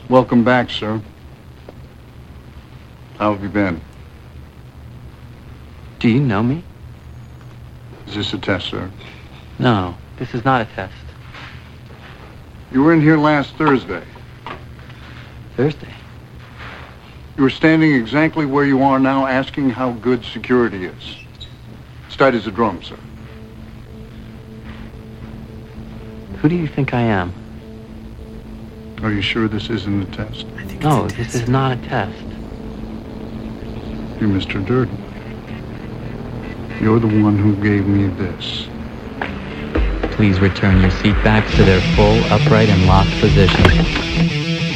Welcome back, sir. How have you been? Do you know me? Is this a test, sir? No, this is not a test. You were in here last Thursday. Thursday? You were standing exactly where you are now, asking how good security is. Straight as a drum, sir. Who do you think I am? Are you sure this isn't a test? No, this is not a test. You're Mr. Durden. You're the one who gave me this. Please return your seat backs to their full, upright, and locked position.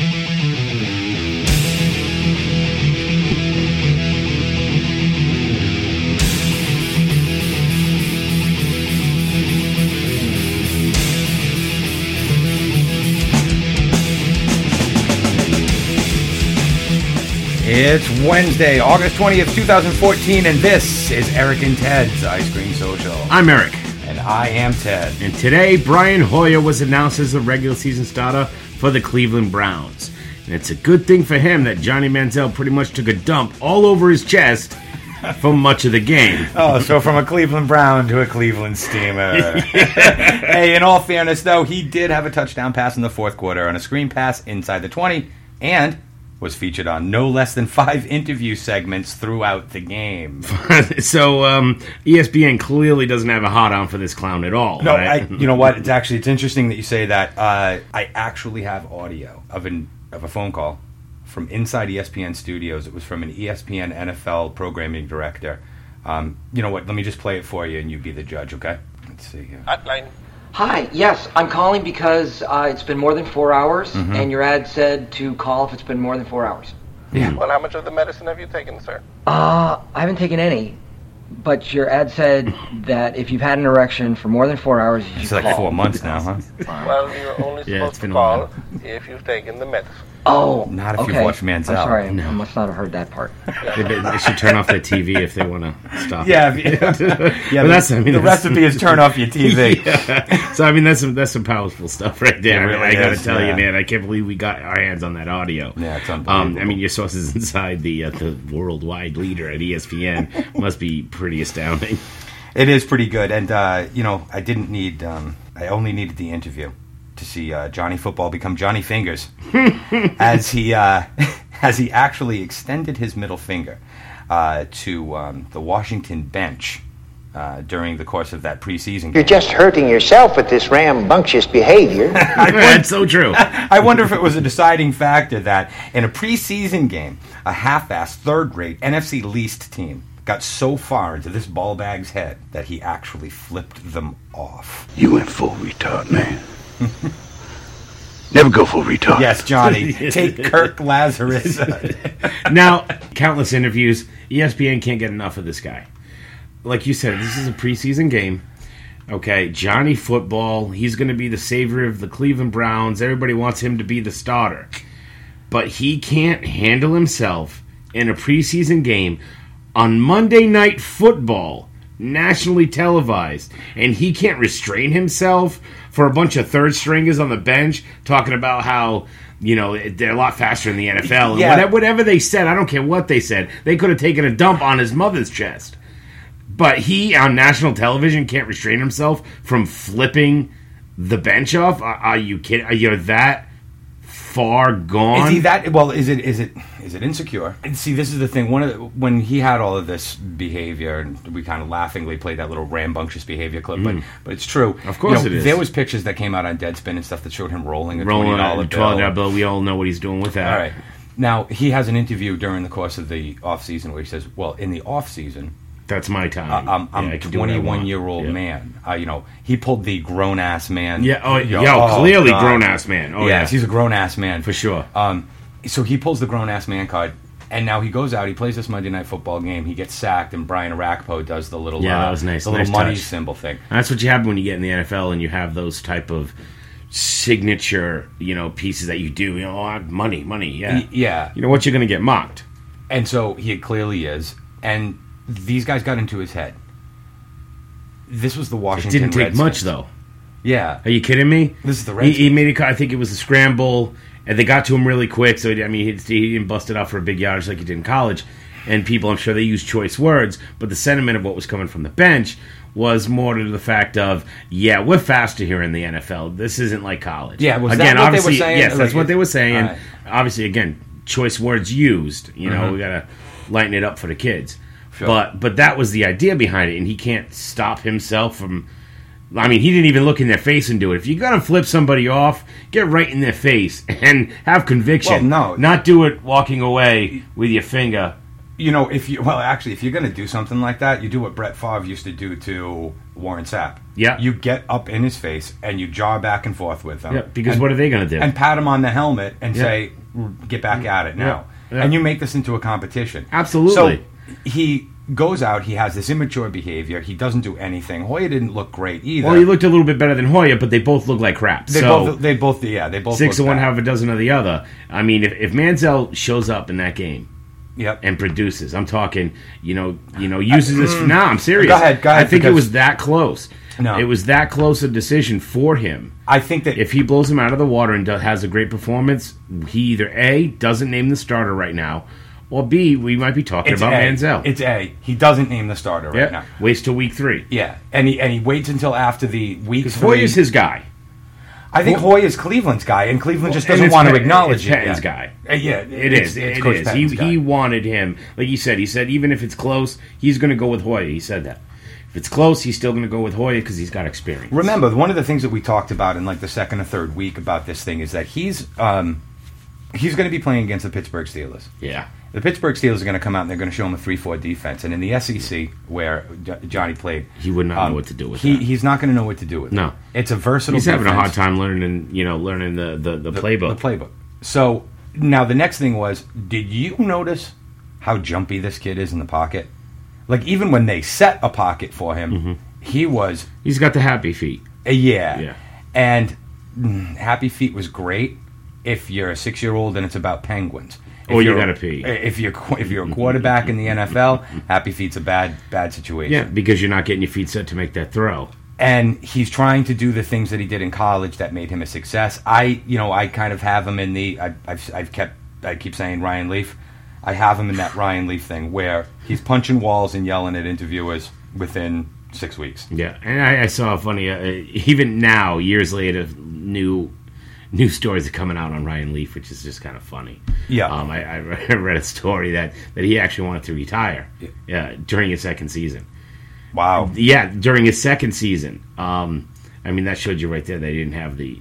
It's Wednesday, August 20th, 2014, and this is Eric and Ted's Ice Cream Social. I'm Eric. And I am Ted. And today, Brian Hoyer was announced as the regular season starter for the Cleveland Browns. And it's a good thing for him that Johnny Manziel pretty much took a dump all over his chest for much of the game. Oh, so from a Cleveland Brown to a Cleveland Steamer. Hey, in all fairness, though, he did have a touchdown pass in the fourth quarter on a screen pass inside the 20, and was featured on no less than 5 interview segments throughout the game. So, ESPN clearly doesn't have a hot-on for this clown at all. No, right? You know what? It's interesting that you say that. I actually have audio of a phone call from inside ESPN studios. It was from an ESPN NFL programming director. You know what? Let me just play it for you, and you be the judge, okay? Let's see here. Hotline. Hi, yes, I'm calling because it's been more than 4 hours, and your ad said to call if it's been more than 4 hours. Yeah. Well, how much of the medicine have you taken, sir? I haven't taken any, but your ad said that if you've had an erection for more than 4 hours, you should It's like call. 4 months now, huh? Well, you're only Yeah, supposed it's to been a call while. if you've taken the medicine. Oh, Not if okay. you've watched Manziel. I'm sorry, No. I must not have heard that part. They should turn off their TV if they want to stop. Yeah, it. yeah. But that's, I mean, the that's- recipe is turn off your TV. Yeah. So I mean that's some powerful stuff right there. It I mean, really I gotta is, tell yeah. you, man, I can't believe we got our hands on that audio. Yeah, it's unbelievable. I mean, your sources inside the worldwide leader at ESPN must be pretty astounding. It is pretty good, and you know, I didn't need. I only needed the interview to see Johnny Football become Johnny Fingers, as he actually extended his middle finger to the Washington bench during the course of that preseason game. You're just hurting yourself with this rambunctious behavior. That's so true. I wonder if it was a deciding factor that in a preseason game, a half-assed, third-rate, NFC least team got so far into this ball bag's head that he actually flipped them off. You went full retard, man. Never go full retard. Yes, Johnny. Take Kirk Lazarus. Now, countless interviews. ESPN can't get enough of this guy. Like you said, this is a preseason game. Okay, Johnny Football. He's going to be the savior of the Cleveland Browns. Everybody wants him to be the starter. But he can't handle himself in a preseason game on Monday Night Football, nationally televised, and he can't restrain himself for a bunch of third stringers on the bench talking about how, you know, they're a lot faster in the NFL. And Yeah. whatever they said, I don't care what they said, they could have taken a dump on his mother's chest. But he, on national television, can't restrain himself from flipping the bench off? Are you kidding? Are you that far gone? Is he that? Well, is it insecure? And see, this is the thing. When he had all of this behavior, and we kind of laughingly played that little rambunctious behavior clip, but it's true. Of course it is. There was pictures that came out on Deadspin and stuff that showed him rolling a Rolling $20 a bill. $12 bill. We all know what he's doing with that. All right. Now, he has an interview during the course of the off-season where he says, well, in the off-season, That's my time. I'm Yeah, I a can do what I want. 21-year-old Yeah. man. You know, he pulled the grown-ass man. Yeah, Oh, clearly God. grown-ass man. Oh, Yes, yeah. he's a grown-ass man. For sure. So he pulls the grown-ass man card, and now he goes out, he plays this Monday Night Football game, he gets sacked, and Brian Arakpo does the little, Yeah, that was nice. the little Nice money touch. symbol thing. And that's what you have when you get in the NFL and you have those type of signature, you know, pieces that you do. You know, money, yeah. Yeah. You know what, you're going to get mocked. And so he clearly is, and these guys got into his head. This was the It Washington didn't take Redskins. much, though. Yeah. Are you kidding me? This is the he Redskins. made I think it was a scramble, and they got to him really quick. So I mean, he didn't bust it out for a big yardage like he did in college. And people, I'm sure they used choice words, but the sentiment of what was coming from the bench was more to the fact of, yeah, we're faster here in the NFL. This isn't like college. Yeah, was again, that what they obviously, were saying? yes, that's Like, what they were saying. right. Obviously, again, choice words used. You know, we gotta lighten it up for the kids. Sure. But that was the idea behind it, and he can't stop himself from. I mean, he didn't even look in their face and do it. If you're gonna flip somebody off, get right in their face and have conviction. Well, no. Not do it walking away with your finger. You know, if you're going to do something like that, you do what Brett Favre used to do to Warren Sapp. Yeah. You get up in his face and you jaw back and forth with him. Yeah, because what are they going to do? And pat him on the helmet and Yeah. say, get back at it now. Yeah. And you make this into a competition. Absolutely. So he goes out, he has this immature behavior, he doesn't do anything. Hoyer didn't look great either. Well, he looked a little bit better than Hoyer, but they both look like crap. They both 6 of look one, bad. half a dozen of the other. I mean, if Manziel shows up in that game Yep. and produces, I'm talking, uses this. No, I'm serious. Go ahead, I think it because- was that close. No. It was that close a decision for him. I think that If he blows him out of the water and has a great performance, he either A, doesn't name the starter right now, or B, we might be talking it's about A. Manziel. It's A. He doesn't name the starter right now. Waits till week 3. Yeah, and he waits until after the week Because 3. Hoyer's his guy. I think Hoyer's Cleveland's guy, and Cleveland just And doesn't it's want to Pat- acknowledge it's it. Patton's yet. guy. Yeah, It is. It's It Coach is. Patton's guy. He wanted him, like you said. He said even if it's close, he's going to go with Hoyer. He said that. If it's close, he's still going to go with Hoyer because he's got experience. Remember, one of the things that we talked about in like the second or third week about this thing is that he's going to be playing against the Pittsburgh Steelers. Yeah. The Pittsburgh Steelers are going to come out and they're going to show him a 3-4 defense. And in the SEC, where Johnny played, He would not know what to do with that. He's not going to know what to do with it. No. It's a versatile He's having a defense. hard time learning the playbook. The playbook. So now the next thing was, did you notice how jumpy this kid is in the pocket? Like even when they set a pocket for him, he was He's got the happy feet. yeah. And Happy Feet was great if you're a 6-year-old and it's about penguins. Or you you're- gotta pee. If you're a quarterback in the NFL, Happy Feet's a bad situation. Yeah, because you're not getting your feet set to make that throw. And he's trying to do the things that he did in college that made him a success. I kind of have him in the. I keep saying Ryan Leaf. I have him in that Ryan Leaf thing where he's punching walls and yelling at interviewers within 6 weeks. Yeah, and I saw a funny. Even now, years later, new stories are coming out on Ryan Leaf, which is just kind of funny. Yeah. I read a story that he actually wanted to retire. Yeah, during his second season. Wow. Yeah, during his second season. I mean, that showed you right there they didn't have the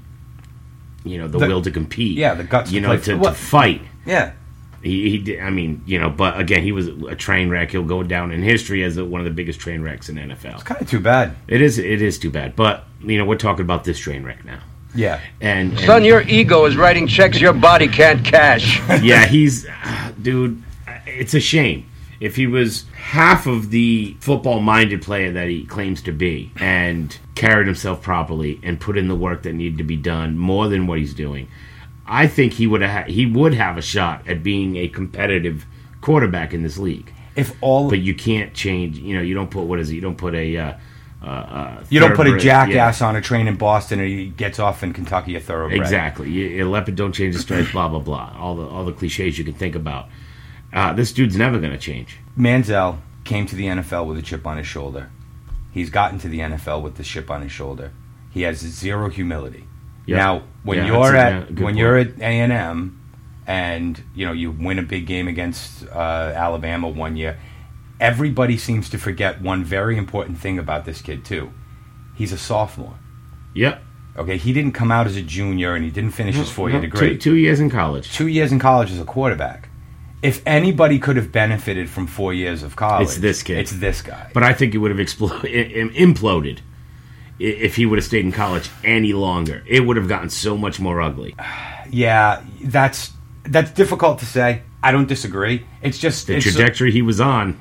will to compete. Yeah, the guts to play to fight. Yeah. He did. I mean, but again, he was a train wreck. He'll go down in history as one of the biggest train wrecks in NFL. It's kind of too bad. It is too bad. But we're talking about this train wreck now. Yeah. And Son, your ego is writing checks your body can't cash. yeah, dude. It's a shame. If he was half of the football-minded player that he claims to be, and carried himself properly, and put in the work that needed to be done more than what he's doing, I think he would have a shot at being a competitive quarterback in this league. But you can't change. You don't put You don't put a. You don't put a thoroughbred- jackass on a train in Boston and he gets off in Kentucky a thoroughbred. Exactly. A leopard don't change the stripes. Blah blah blah. All the cliches you can think about. This dude's never going to change. Manziel came to the NFL with a chip on his shoulder. He's gotten to the NFL with the chip on his shoulder. He has zero humility. Yep. Now, when Yeah, you're that's a good point. you're at A&M and you win a big game against Alabama one year, everybody seems to forget one very important thing about this kid too. He's a sophomore. Yep. Okay, he didn't come out as a junior and he didn't finish his 4-year degree. 2 years in college. 2 years in college as a quarterback. If anybody could have benefited from 4 years of college, It's this kid. It's this guy. But I think it would have imploded if he would have stayed in college any longer. It would have gotten so much more ugly. Yeah, that's difficult to say. I don't disagree. It's just The trajectory he was on.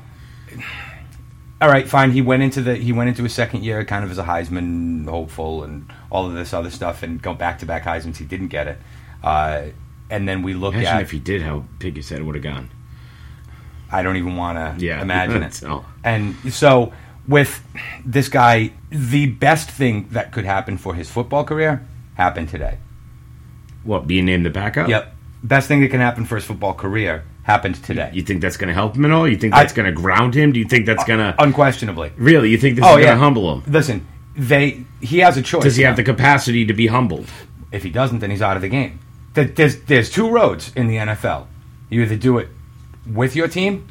All right, fine. He went into his second year kind of as a Heisman hopeful and all of this other stuff, and go back-to-back Heismans. He didn't get it. And then we look Imagine at. if he did, how big his head would have gone. I don't even want to Yeah. imagine it. So- And so with this guy, the best thing that could happen for his football career happened today. What, being named the backup? Yep. Best thing that can happen for his football career happened today. You think that's going to help him at all? You think that's going to ground him? Do you think that's going to... Unquestionably. Really? You think this is going to humble him? Listen, he has a choice. Does he have the capacity to be humbled? If he doesn't, then he's out of the game. There's two roads in the NFL. You either do it with your team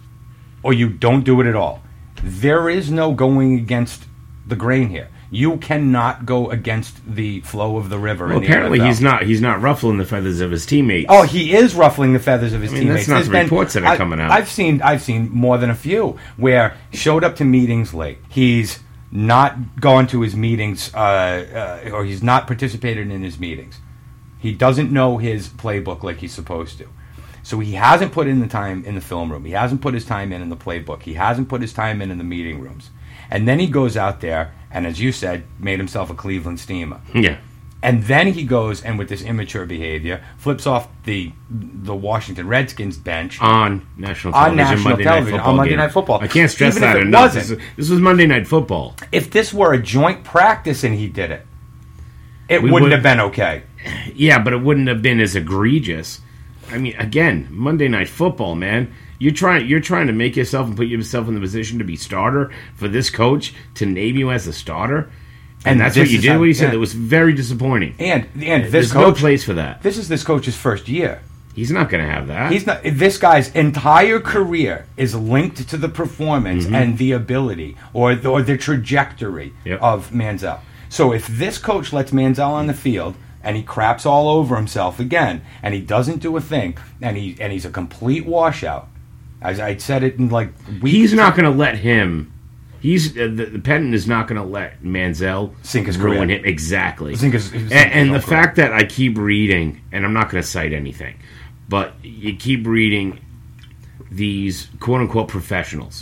or you don't do it at all. There is no going against the grain here. You cannot go against the flow of the river in the apparently NFL. he's not ruffling the feathers of his teammates. Oh, he is ruffling the feathers of his teammates. That's not the reports that are coming out. I've seen more than a few where showed up to meetings late. He's not gone to his meetings, or he's not participated in his meetings. He doesn't know his playbook like he's supposed to. So he hasn't put in the time in the film room. He hasn't put his time in the playbook. He hasn't put his time in the meeting rooms. And then he goes out there and, as you said, made himself a Cleveland Steamer. Yeah. And then he goes and, with this immature behavior, flips off the Washington Redskins bench on national television, on Monday Night Football. I can't stress Even that if it enough. wasn't. This was Monday Night Football. If this were a joint practice and he did it, it wouldn't have been okay. Yeah, but it wouldn't have been as egregious. I mean, again, Monday Night Football, man. You're trying to make yourself and put yourself in the position to be starter for this coach to name you as a starter, and that's what you did. What you said, it was very disappointing. And this there's coach, no place for that. This is this coach's first year. He's not going to have that. He's not. This guy's entire career is linked to the performance and the ability or the trajectory of Manziel. So if this coach lets Manziel on the field and he craps all over himself again, and he doesn't do a thing, and he's a complete washout, as I said it in like weeks. He's not going to let him. The Penton is not going to let Manziel sink his ruin career. him. Exactly. And the fact that I keep reading, and I'm not going to cite anything, but you keep reading these quote unquote professionals,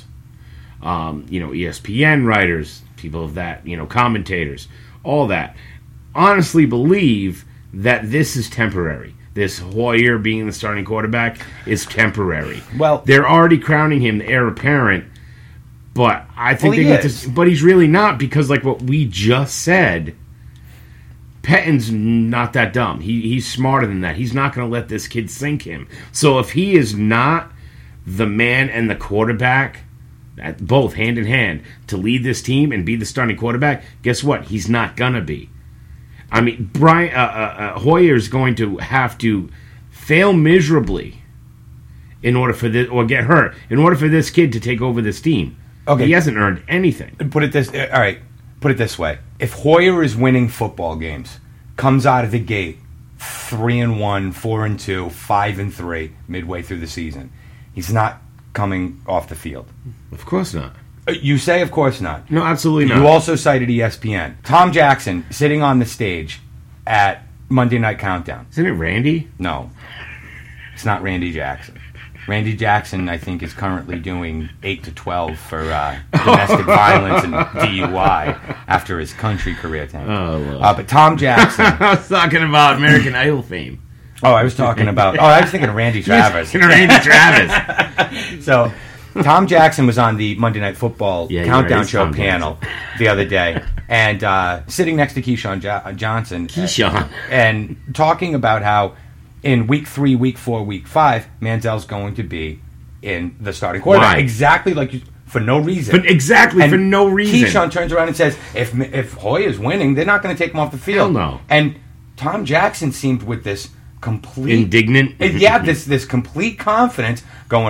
ESPN writers, people of that, commentators, all that, honestly believe that this is temporary. This Hoyer being the starting quarterback is temporary. Well, they're already crowning him the heir apparent, but I think but he's really not, because like what we just said, Pettin's not that dumb. He's smarter than that. He's not going to let this kid sink him. So if he is not the man and the quarterback, both hand in hand, to lead this team and be the starting quarterback, guess what? He's not going to be. I mean, Hoyer's going to have to fail miserably in order for this, or get hurt, in order for this kid to take over this team. Okay, he hasn't earned anything. Put it this way: if Hoyer is winning football games, comes out of the gate 3-1, 4-2, 5-3 midway through the season, he's not coming off the field. Of course not. You say, of course not. No, absolutely not. You also cited ESPN. Tom Jackson sitting on the stage at Monday Night Countdown. Isn't it Randy? No. It's not Randy Jackson. Randy Jackson, I think, is currently doing 8 to 12 for domestic violence and DUI after his country career time. Oh, Lord. But Tom Jackson... I was talking about American Idol fame. Oh, I was talking about... Oh, I was thinking of Randy Travis. Randy Travis. So... Tom Jackson was on the Monday Night Football Countdown Show panel the other day, and sitting next to Keyshawn Johnson. And talking about how in week 3, week 4, week 5, Manziel's going to be in the starting quarterback. Why? Exactly like for no reason. For no reason. Keyshawn turns around and says, if Hoyer's winning, they're not going to take him off the field. Hell no. And Tom Jackson seemed with this complete... Indignant? Yeah, this complete confidence going,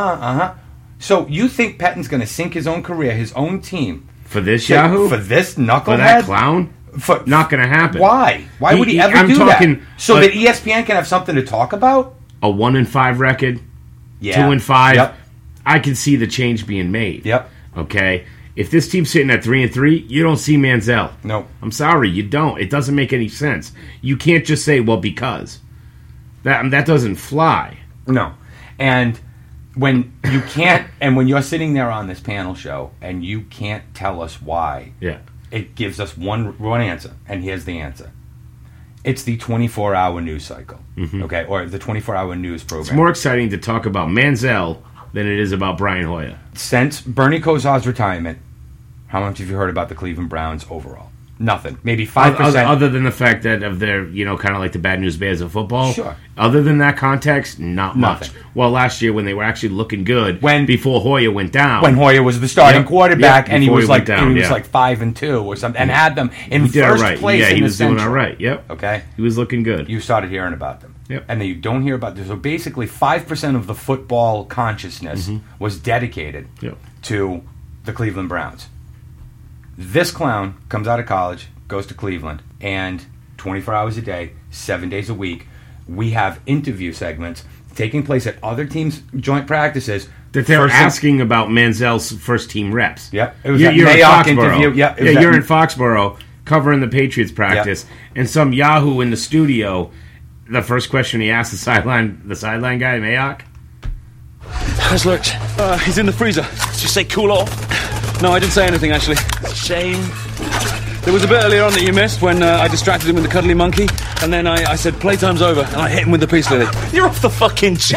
So you think Pettin's going to sink his own career, his own team... For this Yahoo? For this knucklehead? For that clown? Not going to happen. Why? Why would he ever do that? So that ESPN can have something to talk about? A 1-5 record? Yeah. 2-5? Yep. I can see the change being made. Yep. Okay? If this team's sitting at 3-3, you don't see Manziel. No. I'm sorry, you don't. It doesn't make any sense. You can't just say, well, because. That doesn't fly. No. And... when you can't, and when you're sitting there on this panel show and you can't tell us why, it gives us one answer, and here's the answer. It's the 24-hour news cycle, okay, or the 24-hour news program. It's more exciting to talk about Manziel than it is about Brian Hoyer. Since Bernie Kosar's retirement, How much have you heard about the Cleveland Browns overall? Nothing. Maybe 5%. Other than the fact that of their, kind of like the bad news bears of football. Sure. Other than that context, not Nothing. much. Well, last year when they were actually looking good, before Hoyer went down. When Hoyer was the starting quarterback, and he before was went down, 5-2 or something, and had them in first place. Yeah, in he the was doing Central. all right. Yep. Okay. He was looking good. You started hearing about them. Yep. And then you don't hear about this. So basically, 5% of the football consciousness was dedicated to the Cleveland Browns. This clown comes out of college, goes to Cleveland, and 24 hours a day, 7 days a week, we have interview segments taking place at other teams' joint practices. That they're asking about Manziel's first team reps. Yep. It was you're that in Mayock Foxborough. interview. Yep. You're in Foxborough covering the Patriots practice, and some Yahoo in the studio, the first question he asked the sideline guy, Mayock. How's Lurch? He's in the freezer. Did you say cool off? No, I didn't say anything, actually. It's a shame. There was a bit earlier on that you missed when I distracted him with the cuddly monkey, and then I said, playtime's over, and I hit him with the peace lily. You're off the fucking chain!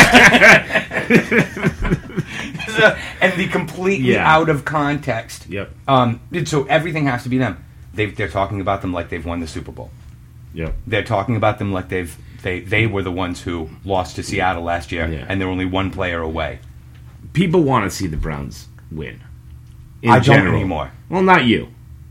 And the completely out of context. Yep. So everything has to be them. They're talking about them like they've won the Super Bowl. Yep. They're talking about them like they were the ones who lost to Seattle last year, and they're only one player away. People want to see the Browns win. I don't anymore. Well, not you.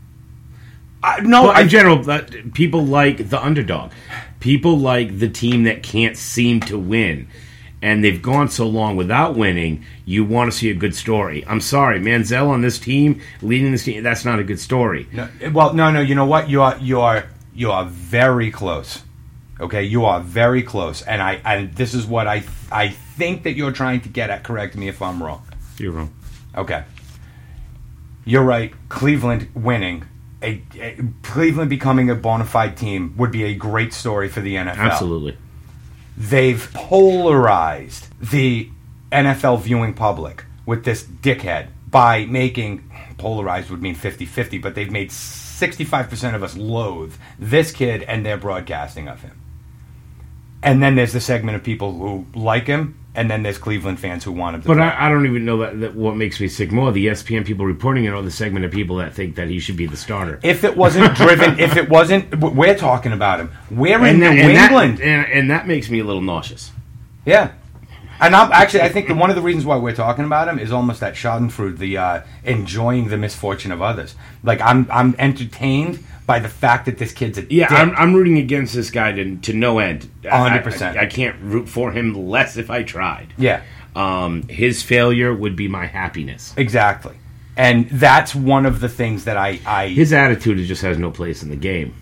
In general, people like the underdog. People like the team that can't seem to win. And they've gone so long without winning, you want to see a good story. I'm sorry, Manziel on this team, leading this team, that's not a good story. No, you know what? You are very close. Okay, you are very close. And this is what I think that you're trying to get at. Correct me if I'm wrong. You're wrong. Okay. You're right. Cleveland winning, Cleveland becoming a bona fide team would be a great story for the NFL. Absolutely. They've polarized the NFL viewing public with this dickhead by making, polarized would mean 50-50, but they've made 65% of us loathe this kid and their broadcasting of him. And then there's the segment of people who like him, and then there's Cleveland fans who want him to But play. I don't even know that what makes me sick more, the ESPN people reporting it or the segment of people that think that he should be the starter. If it wasn't driven, we're talking about him. We're in New England. And that makes me a little nauseous. Yeah. And I think that one of the reasons why we're talking about him is almost that schadenfreude, the enjoying the misfortune of others. Like, I'm entertained by the fact that this kid's a dick. I'm rooting against this guy to no end. 100%. I can't root for him less if I tried. Yeah. His failure would be my happiness. Exactly. And that's one of the things that I his attitude just has no place in the game.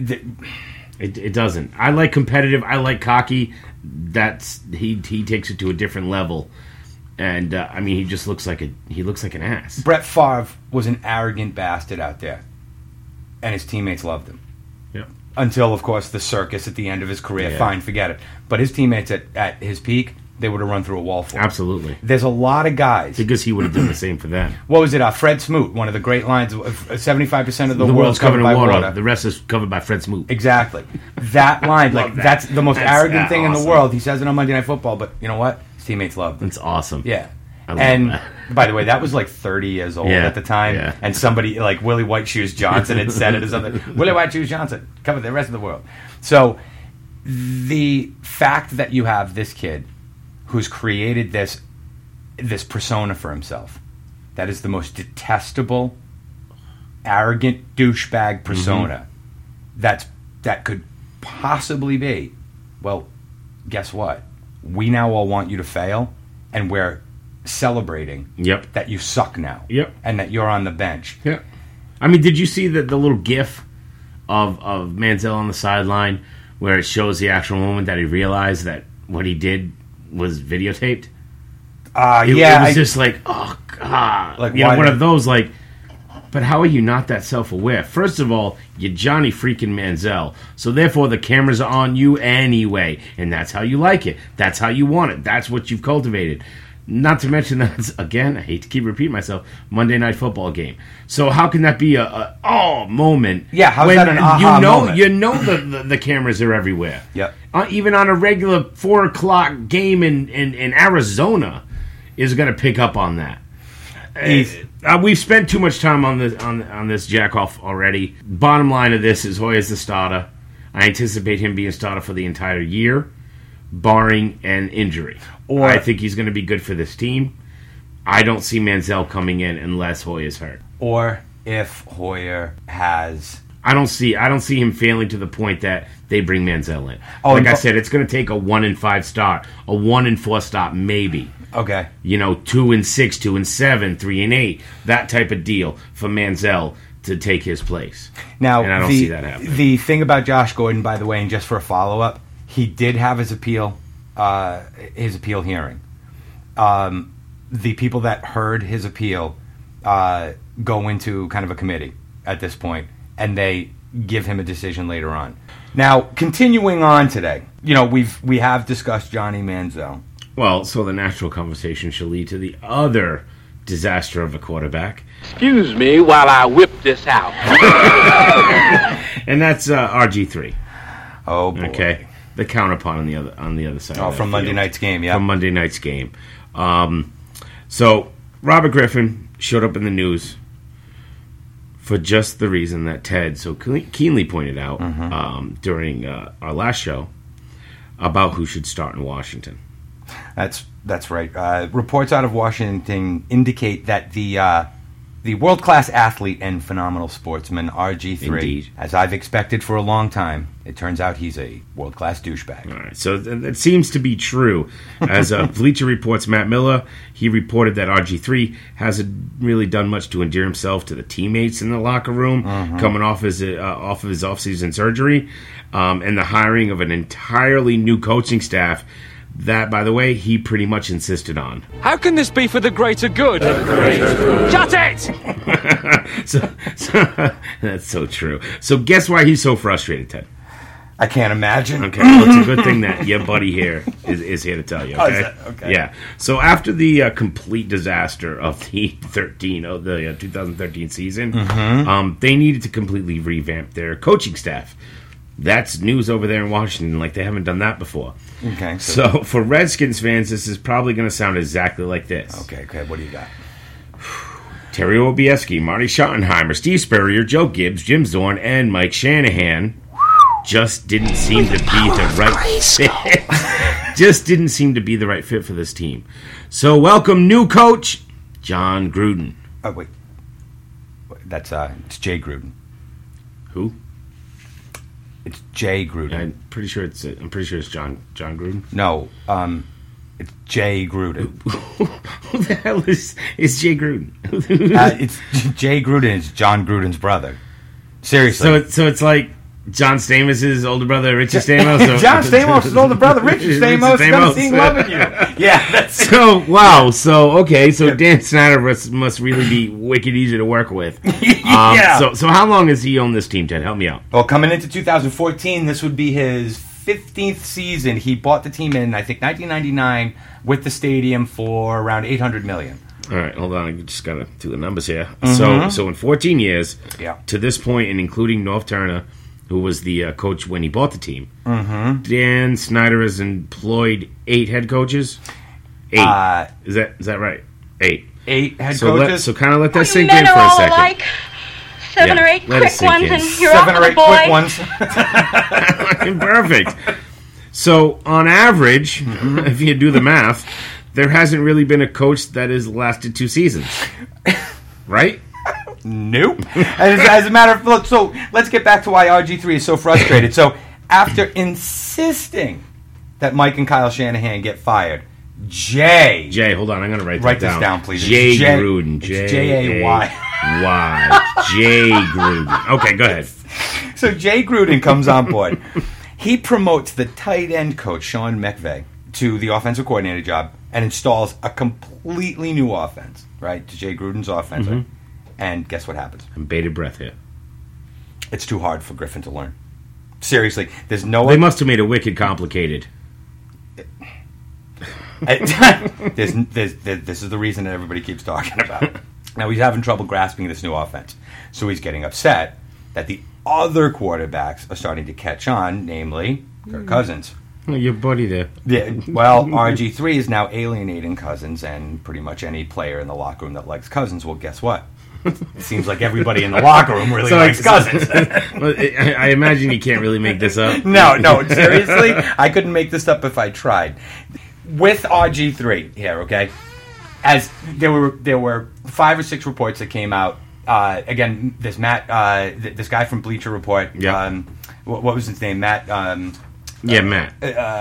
It doesn't. I like competitive. I like cocky. He takes it to a different level. And he just looks like an ass. Brett Favre was an arrogant bastard out there. And his teammates loved him. Yep. Until, of course, the circus at the end of his career. Yeah. Fine, forget it. But his teammates at his peak, they would have run through a wall for him. Absolutely. There's a lot of guys. Because he would have done the same for them. What was it? Fred Smoot, one of the great lines, 75% of the world's covered by water. The rest is covered by Fred Smoot. Exactly. That line, that's the most arrogant thing in the awesome. world. He says it on Monday Night Football, but you know what? His teammates loved him. It's awesome. Yeah. And by the way, that was like 30 years old at the time. Yeah. And somebody like Willie White Shoes Johnson had said it or something. Willie White Shoes Johnson covered the rest of the world. So the fact that you have this kid who's created this persona for himself, that is the most detestable, arrogant douchebag persona that could possibly be. Well, guess what? We now all want you to fail, and we're celebrating that you suck now. Yep. And that you're on the bench. Yeah. I mean, did you see the little GIF of Manziel on the sideline where it shows the actual moment that he realized that what he did was videotaped? It was just like, oh, God. Like, one of those, like, but how are you not that self-aware? First of all, you're Johnny freaking Manziel, so therefore the cameras are on you anyway, and that's how you like it. That's how you want it. That's what you've cultivated. Not to mention that, again, I hate to keep repeating myself, Monday Night Football game. So how can that be a moment? Yeah, how's that an aha moment? You know the cameras are everywhere. Yep. Even on a regular 4 o'clock game in Arizona is going to pick up on that. We've spent too much time on this jack-off already. Bottom line of this is Hoyer's the starter. I anticipate him being a starter for the entire year, barring an injury. Or I think he's going to be good for this team. I don't see Manziel coming in unless Hoyer's hurt. Or if Hoyer has... I don't see him failing to the point that they bring Manziel in. Like I said, it's going to take a 1-5 start, a 1-4 start, maybe. Okay. 2-6, 2-7, 3-8, that type of deal for Manziel to take his place. Now, and I don't see that happening. The thing about Josh Gordon, by the way, and just for a follow-up, he did have his appeal hearing. The people that heard his appeal go into kind of a committee at this point, and they give him a decision later on. Now, continuing on today, we have discussed Johnny Manziel. Well, so the natural conversation shall lead to the other disaster of a quarterback. Excuse me while I whip this out. And that's RG3. Oh, boy. Okay. The counterpart on the other side. Oh, from Monday night's game, yeah. From Monday night's game. So Robert Griffin showed up in the news for just the reason that Ted so keenly pointed out during our last show about who should start in Washington. That's right. Reports out of Washington indicate that the world-class athlete and phenomenal sportsman RG3, Indeed. as I've expected for a long time, it turns out he's a world-class douchebag. All right, so that seems to be true. As Bleacher Report's Matt Miller, he reported that RG3 hasn't really done much to endear himself to the teammates in the locker room, coming off of his off-season surgery, and the hiring of an entirely new coaching staff. That, by the way, he pretty much insisted on. How can this be for the greater good? Shut it! so that's so true. So guess why he's so frustrated, Ted? I can't imagine. Okay, well, it's a good thing that your buddy here is here to tell you. Okay, is that? Okay. Yeah. So after the complete disaster of the 2013 season, they needed to completely revamp their coaching staff. That's news over there in Washington, like they haven't done that before. Okay. So for Redskins fans, this is probably going to sound exactly like this. Okay, what do you got? Terry Obieski, Marty Schottenheimer, Steve Spurrier, Joe Gibbs, Jim Zorn, and Mike Shanahan just didn't seem to be the right fit. Just didn't seem to be the right fit for this team. So welcome new coach, John Gruden. Oh, wait. That's it's Jay Gruden. Who? It's Jay Gruden. I'm pretty sure it's John Gruden. No, it's Jay Gruden. Who the hell is Jay Gruden? It's Jay Gruden. It's John Gruden's brother. Seriously. So it's like John Stamos' older brother, Richie Stamos. John Stamos' older brother, Richie Stamos. Never seen loving you. Yeah. That's so wow. So okay. So Dan Snyder must really be wicked easy to work with. Yeah. So how long has he owned this team, Ted? Help me out. Well, coming into 2014, this would be his 15th season. He bought the team in, I think, 1999 with the stadium for around $800 million. All right, hold on. I just got to do the numbers here. So in 14 years, to this point, and including North Turner, who was the coach when he bought the team, Dan Snyder has employed 8 head coaches. 8. Is that right? 8. 8 head coaches. So kind of let that sink in for a second. Like 7 or 8 quick ones, and you're 7 off or with 8 a boy. quick ones. Perfect. So on average, if you do the math, there hasn't really been a coach that has lasted 2 seasons, right? Nope. As a matter of look, so let's get back to why RG3 is so frustrated. So after insisting that Mike and Kyle Shanahan get fired, Jay, hold on, I'm going to write this down. down, please. Jay Gruden. J-A-Y. Jay Gruden. Okay, go ahead. So Jay Gruden comes on board. He promotes the tight end coach, Sean McVay, to the offensive coordinator job and installs a completely new offense, right, to Jay Gruden's offense. Right? And guess what happens? I'm bated breath here. It's too hard for Griffin to learn. Seriously, there's no... They must have made it wicked complicated. This is the reason that everybody keeps talking about it. Now, he's having trouble grasping this new offense. So he's getting upset that the other quarterbacks are starting to catch on, namely Kirk Cousins. Your buddy there. Yeah. Well, RG3 is now alienating Cousins, and pretty much any player in the locker room that likes Cousins. Well, guess what? It seems like everybody in the locker room really likes Cousins. Well, I imagine you can't really make this up. No, seriously, I couldn't make this up if I tried. With RG3 here, okay, as there were 5 or 6 reports that came out. Again, this guy from Bleacher Report. Yeah. What was his name? Matt. Matt. Matt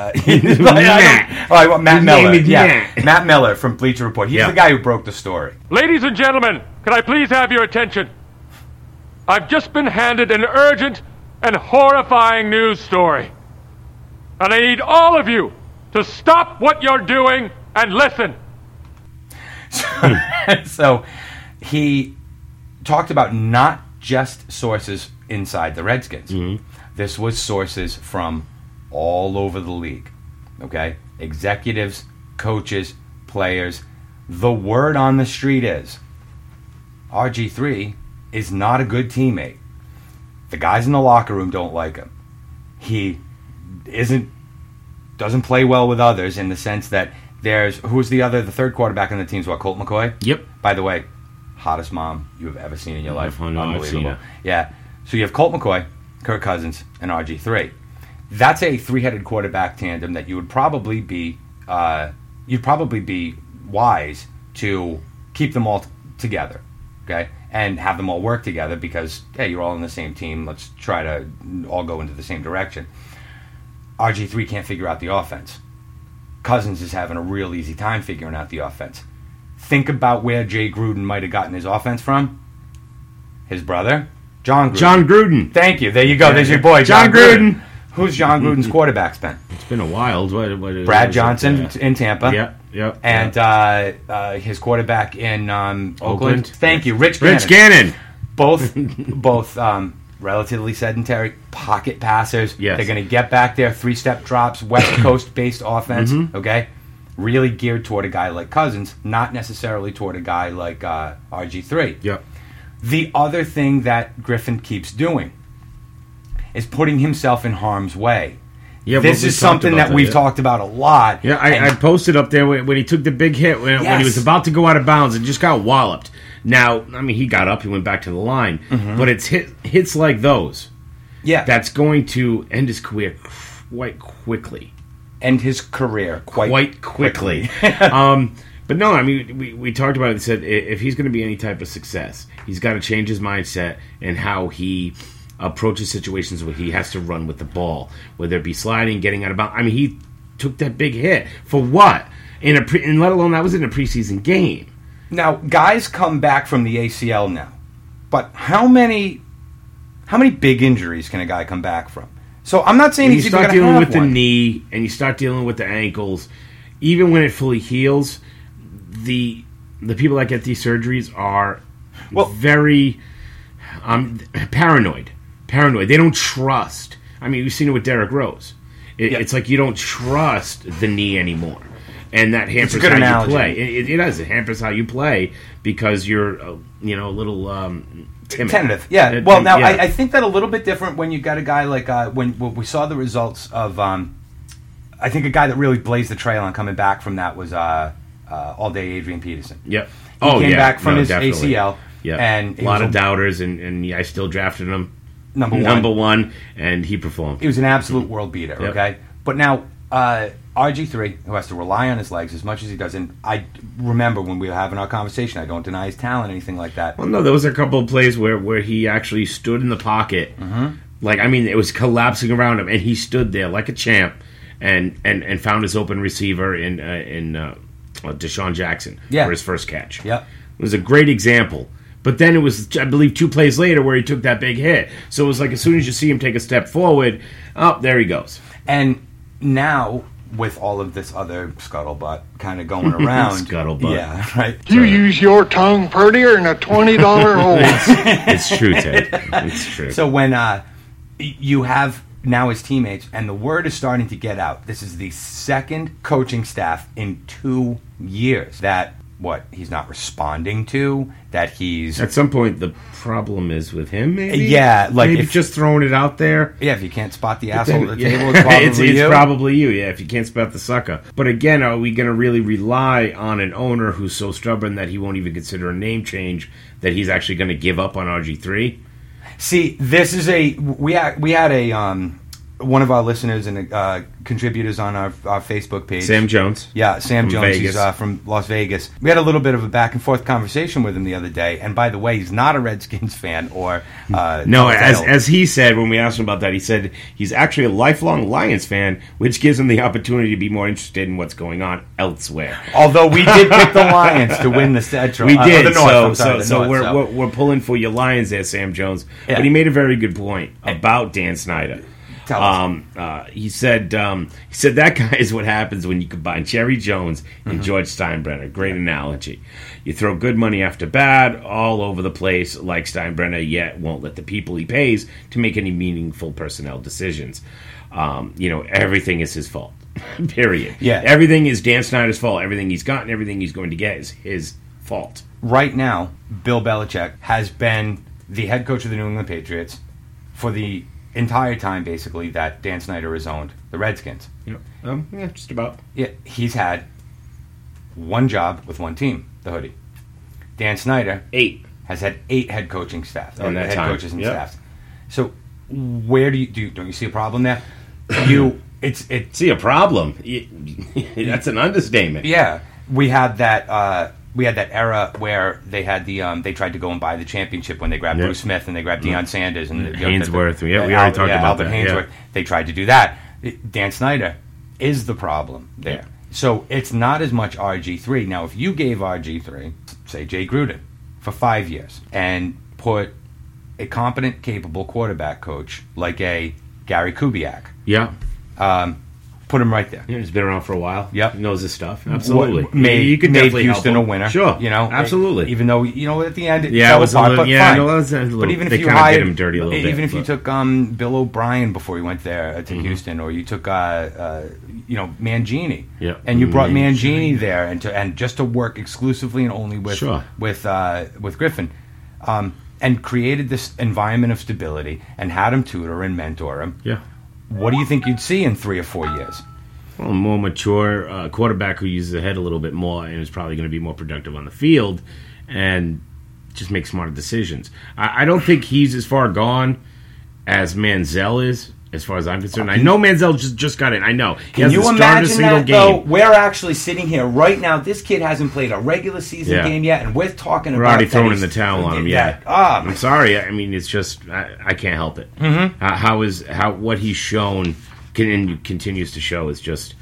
Miller. Yeah, Matt Miller from Bleacher Report. He's the guy who broke the story. Ladies and gentlemen, can I please have your attention? I've just been handed an urgent and horrifying news story. And I need all of you to stop what you're doing and listen. So he talked about not just sources inside the Redskins. Mm-hmm. This was sources from all over the league. Okay? Executives, coaches, players. The word on the street is RG3 is not a good teammate. The guys in the locker room don't like him. He doesn't play well with others in the sense that who's the third quarterback on the team is what, Colt McCoy? Yep. By the way, hottest mom you have ever seen in your life. Unbelievable. I've seen it. Yeah. So you have Colt McCoy, Kirk Cousins, and RG3. That's a 3-headed quarterback tandem that you would probably be wise to keep them all together, okay, and have them all work together because hey, you're all on the same team. Let's try to all go into the same direction. RG3 can't figure out the offense. Cousins is having a real easy time figuring out the offense. Think about where Jay Gruden might have gotten his offense from. His brother, John Gruden. John Gruden. Thank you. There you go. Yeah. There's your boy, John Gruden. Who's John Gruden's quarterback's been? It's been a while. Brad Johnson in Tampa. Yep. And his quarterback in Oakland. Thank you, Rich Gannon. Both relatively sedentary pocket passers. Yes. They're going to get back there, 3-step drops, West Coast-based offense, okay? Really geared toward a guy like Cousins, not necessarily toward a guy like RG3. Yep. The other thing that Griffin keeps doing is putting himself in harm's way. Yeah, this is something that we've talked about a lot. Yeah, I posted up there when he took the big hit, when he was about to go out of bounds and just got walloped. Now, I mean, he got up, he went back to the line, but it's hits like those that's going to end his career quite quickly. End his career quite quickly. But no, I mean, we talked about it and said if he's going to be any type of success, he's got to change his mindset and how he approaches situations where he has to run with the ball, whether it be sliding, getting out of bounds. I mean, he took that big hit for what? And let alone that was in a preseason game. Now, guys come back from the ACL now, but how many big injuries can a guy come back from? So I'm not saying he's even going to have one. You start dealing with the knee and you start dealing with the ankles. Even when it fully heals, the people that get these surgeries are very paranoid. They don't trust. I mean, we've seen it with Derrick Rose. It's like you don't trust the knee anymore. And that hampers how you play. It does. It hampers how you play because you're, a little timid. Tentative. Yeah. Well, now I think that a little bit different when you got a guy like when we saw the results of. I think a guy that really blazed the trail on coming back from that was all day Adrian Peterson. Yep. He came back from his ACL. Yeah. And a lot of doubters, and I still drafted him number one, and he performed. He was an absolute world beater. Yep. Okay, but now. RG3, who has to rely on his legs as much as he does, and I remember when we were having our conversation, I don't deny his talent, anything like that. Well, no, there was a couple of plays where he actually stood in the pocket. Like, I mean, it was collapsing around him, and he stood there like a champ and found his open receiver in Deshaun Jackson for his first catch. Yep. It was a great example. But then it was, I believe, 2 plays later where he took that big hit. So it was like as soon as you see him take a step forward, there he goes. And now, with all of this other scuttlebutt kind of going around. Scuttlebutt. Yeah, right. You use your tongue prettier than a $20 hole. It's true, Ted. It's true. So when you have now his teammates, and the word is starting to get out, this is the second coaching staff in 2 years that he's not responding to, that he's... At some point, the problem is with him, maybe? Yeah, like... Maybe just throwing it out there. Yeah, if you can't spot the asshole at the table, it's probably you. It's probably you, yeah, if you can't spot the sucker. But again, are we going to really rely on an owner who's so stubborn that he won't even consider a name change, that he's actually going to give up on RG3? See, this is a... We had a... one of our listeners and contributors on our Facebook page. Sam Jones. Yeah, Sam from Jones. Vegas. He's from Las Vegas. We had a little bit of a back-and-forth conversation with him the other day. And by the way, he's not a Redskins fan or... no, as he said when we asked him about that, he said he's actually a lifelong Lions fan, which gives him the opportunity to be more interested in what's going on elsewhere. Although we did pick the Lions to win the Central. We did, the North, so we're pulling for your Lions there, Sam Jones. Yeah. But he made a very good point about Dan Snyder. He said that guy is what happens when you combine Jerry Jones and George Steinbrenner. Great analogy. You throw good money after bad all over the place, like Steinbrenner, yet won't let the people he pays to make any meaningful personnel decisions. Everything is his fault. Period. Yeah. Everything is Dan Snyder's fault. Everything he's gotten, everything he's going to get is his fault. Right now, Bill Belichick has been the head coach of the New England Patriots for the entire time, basically, that Dan Snyder has owned the Redskins. Yeah, just about. Yeah, he's had one job with one team, the Hoodie. Dan Snyder has had 8 head coaching staff, and head coaches and staffs. So, where don't you see a problem there? See a problem? That's an understatement. Yeah, we had that. We had that era where they had they tried to go and buy the championship when they grabbed Bruce Smith and they grabbed Deion Sanders and Hainsworth. We already talked about Albert that. Hainsworth. Yeah. They tried to do that. Dan Snyder is the problem there. Yeah. So it's not as much RG3. Now, if you gave RG3, say Jay Gruden, for 5 years and put a competent, capable quarterback coach like a Gary Kubiak, put him right there. Yeah, he's been around for a while. Yep. He knows his stuff. Absolutely. You could definitely Houston a winner. Sure. Absolutely. Even though, at the end it fell apart, but fine. But even if you hired him dirty a little bit. Even if you took Bill O'Brien before he went there to Houston, or you took Mangini, and you brought Mangini there and just to work exclusively and only with Griffin, and created this environment of stability and had him tutor and mentor him. Yeah. What do you think you'd see in 3 or 4 years? Well, a more mature quarterback who uses the head a little bit more and is probably going to be more productive on the field and just make smarter decisions. I don't think he's as far gone as Manziel is, as far as I'm concerned. I know Manziel just got in. I know. Can you imagine that, though? We're actually sitting here right now. This kid hasn't played a regular season game yet, and we're talking about... We're already throwing in the towel on him, I'm sorry. I mean, it's just... I can't help it. Mm-hmm. What he's shown and continues to show is just...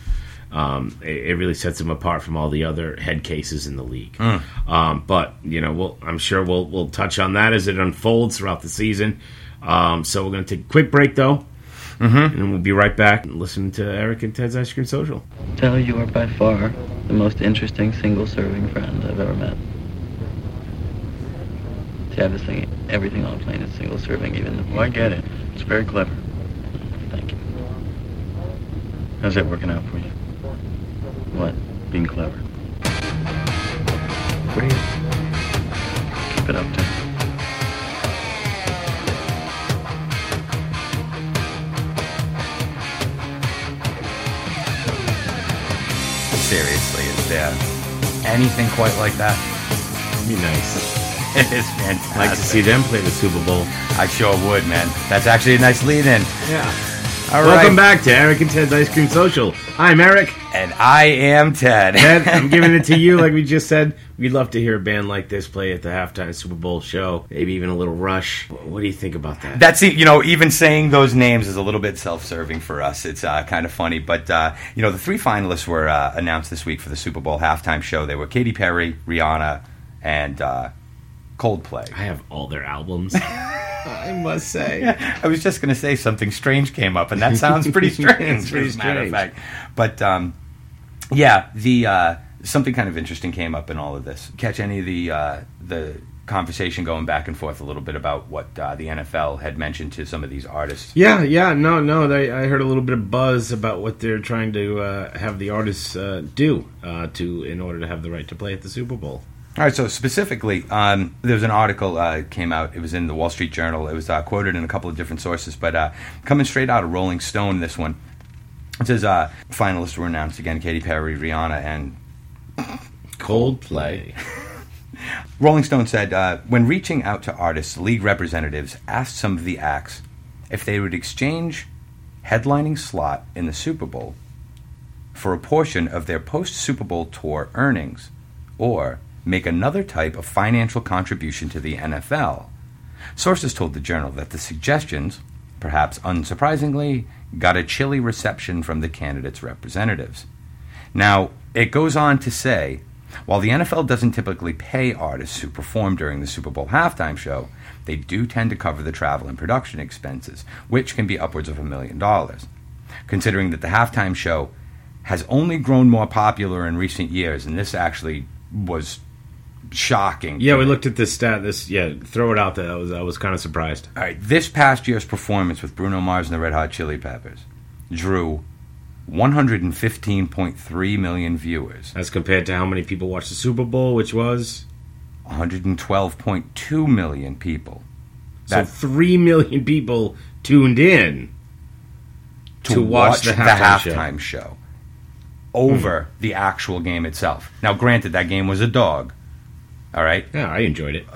it really sets him apart from all the other head cases in the league. But, I'm sure we'll touch on that as it unfolds throughout the season. So we're going to take a quick break, though. And we'll be right back and listen to Eric and Ted's Ice Cream Social. Tell you are by far the most interesting single-serving friend I've ever met. See, I have this thing, everything on a plane is single-serving, even... Well, I get it. It's very clever. Thank you. How's that working out for you? What? Being clever. Great. Keep it up, Ted. Seriously, is there anything quite like that? Be nice. It is fantastic. Like to see them play the Super Bowl. I sure would, man. That's actually a nice lead-in. Yeah. All right. Welcome back to Eric and Ted's Ice Cream Social. I'm Eric. And I am Ted. Ted, I'm giving it to you like we just said. We'd love to hear a band like this play at the halftime Super Bowl show. Maybe even a little Rush. What do you think about that? That's, even saying those names is a little bit self-serving for us. It's kind of funny. But, the 3 finalists were announced this week for the Super Bowl halftime show. They were Katy Perry, Rihanna, and Coldplay. I have all their albums. I must say. I was just going to say something strange came up, and that sounds pretty strange. It's pretty strange. Matter of fact. But, something kind of interesting came up in all of this. Catch any of the conversation going back and forth a little bit about what the NFL had mentioned to some of these artists. No. I heard a little bit of buzz about what they're trying to have the artists do in order to have the right to play at the Super Bowl. All right, so specifically, there was an article came out. It was in the Wall Street Journal. It was quoted in a couple of different sources, but coming straight out of Rolling Stone, this one. It says finalists were announced again: Katy Perry, Rihanna, and Coldplay. Rolling Stone said, when reaching out to artists, league representatives asked some of the acts if they would exchange headlining slot in the Super Bowl for a portion of their post-Super Bowl tour earnings, or make another type of financial contribution to the NFL. Sources told the Journal that the suggestions, perhaps unsurprisingly, got a chilly reception from the candidates' representatives. Now, it goes on to say, while the NFL doesn't typically pay artists who perform during the Super Bowl halftime show, they do tend to cover the travel and production expenses, which can be upwards of $1 million. Considering that the halftime show has only grown more popular in recent years, and this actually was shocking. Yeah, we looked at this stat. Throw it out there. I was kind of surprised. All right, this past year's performance with Bruno Mars and the Red Hot Chili Peppers drew 115.3 million viewers. As compared to how many people watched the Super Bowl, which was 112.2 million people. So 3 million people tuned in to watch the halftime show over the actual game itself. Now, granted, that game was a dog. All right? Yeah, I enjoyed it.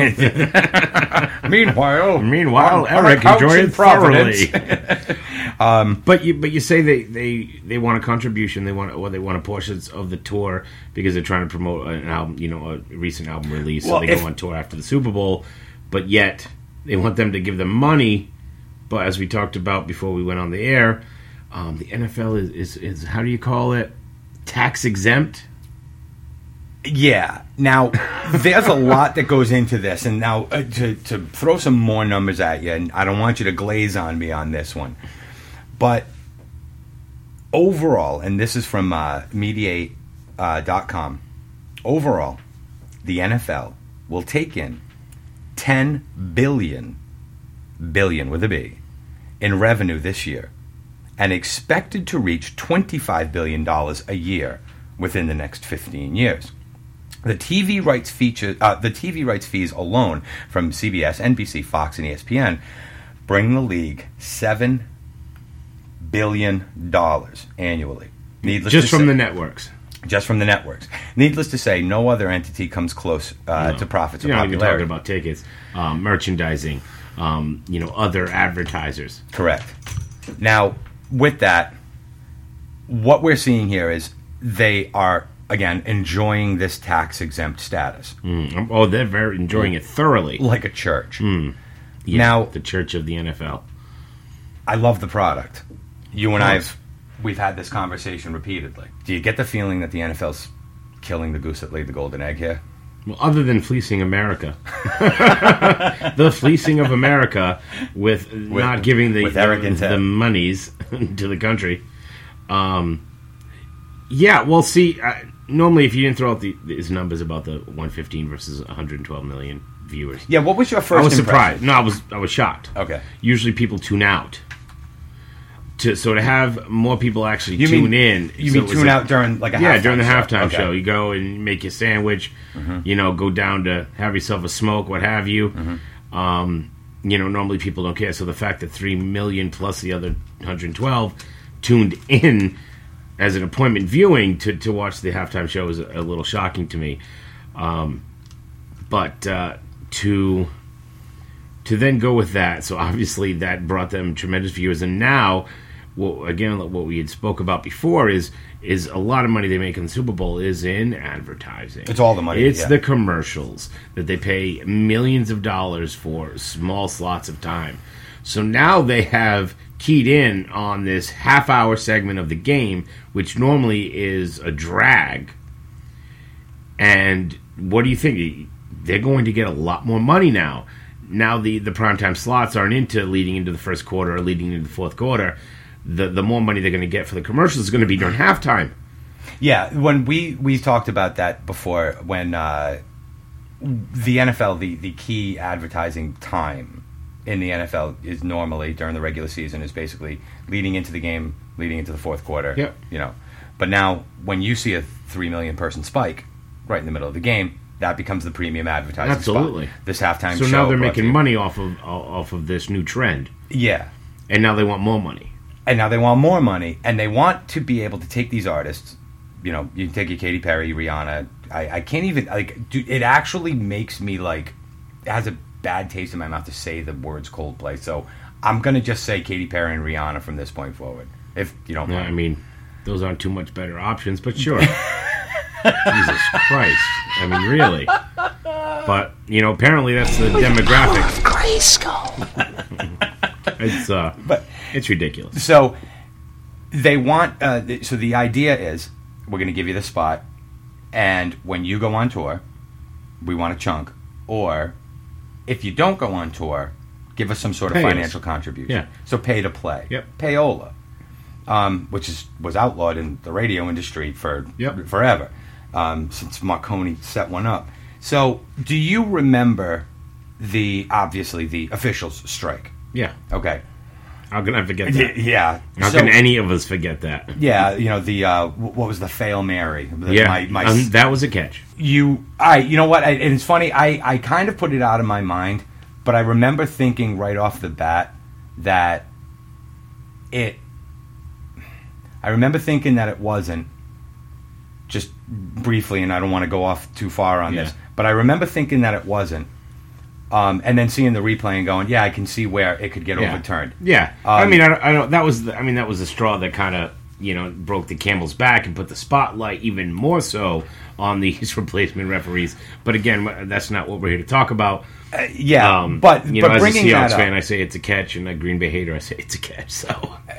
Meanwhile, Eric enjoyed it thoroughly. But you say they want a contribution. They want portions of the tour because they're trying to promote an album, a recent album release. So they go on tour after the Super Bowl, but yet they want them to give them money. But as we talked about before we went on the air, the NFL is how do you call it? Tax exempt. Yeah. Now, there's a lot that goes into this, and now to throw some more numbers at you, and I don't want you to glaze on me on this one, but overall, and this is from Mediate.com, overall, the NFL will take in $10 billion with a B, in revenue this year, and expected to reach $25 billion a year within the next 15 years. The TV rights fees alone from CBS, NBC, Fox, and ESPN bring the league $7 billion annually. Just from the networks. Just from the networks. Needless to say, no other entity comes close to profits or popularity. You're talking about tickets, merchandising, other advertisers. Correct. Now, with that, what we're seeing here is they are, again, enjoying this tax-exempt status. Oh, they're very enjoying it thoroughly. Like a church. Yeah, now, the church of the NFL. I love the product. You and we've had this conversation repeatedly. Do you get the feeling that the NFL's killing the goose that laid the golden egg here? Well, other than fleecing America. The fleecing of America with not giving the monies to the country. Yeah, well, see, normally if you didn't throw out these numbers about the 115 versus 112 million viewers. Yeah, what was your first impression? surprised. No, I was shocked. Okay. Usually people tune out. To have more people actually tune in. You mean tune out during like a halftime show? Yeah, during the halftime show. You go and make your sandwich, go down to have yourself a smoke, what have you. Normally people don't care. So the fact that 3 million plus the other 112 tuned in as an appointment viewing to watch the halftime show is a little shocking to me. But to then go with that, so obviously that brought them tremendous viewers, and now, what we had spoke about before is a lot of money they make in the Super Bowl is in advertising. It's all the money. It's the commercials that they pay millions of dollars for small slots of time. So now they have keyed in on this half-hour segment of the game, which normally is a drag. And what do you think? They're going to get a lot more money now. Now the primetime slots aren't leading into the first quarter or leading into the fourth quarter. The more money they're going to get for the commercials is going to be during halftime. Yeah, when we talked about that before, when the NFL, the key advertising time in the NFL is normally during the regular season is basically leading into the game, leading into the fourth quarter. Yep. You know, but now when you see a 3 million person spike right in the middle of the game, that becomes the premium advertising. Absolutely. Spot. This halftime so show. So now they're making money off of this new trend. Yeah. And now they want more money. And now they want more money, and they want to be able to take these artists. You know, you can take your Katy Perry, Rihanna. I can't even dude, it actually makes me it has a bad taste in my mouth to say the words Coldplay. So I'm gonna just say Katy Perry and Rihanna from this point forward. If you don't mind. I mean, those aren't too much better options, but sure. Jesus Christ! I mean, really. But you know, apparently that's the demographic. It's ridiculous. So they want. So the idea is, we're going to give you the spot, and when you go on tour, we want a chunk. Or if you don't go on tour, give us some sort of financial contribution. Yeah. So pay to play. Yep. Payola, which was outlawed in the radio industry for forever, since Marconi set one up. So do you remember the officials' strike? Yeah. Okay. How can I forget that? Yeah. How can any of us forget that? Yeah, you know, what was the Fail Mary? That was a catch. You know what? And it's funny, I kind of put it out of my mind, but I remember thinking right off the bat that I remember thinking that it wasn't, just briefly, and I don't want to go off too far on this, but I remember thinking that it wasn't. And then seeing the replay and going, I can see where it could get overturned. Yeah, I mean, I don't. That was the straw that kind of broke the camel's back and put the spotlight even more so on these replacement referees. But again, that's not what we're here to talk about. But as a bringing Seahawks that up, fan, I say it's a catch, and a Green Bay hater, I say it's a catch. So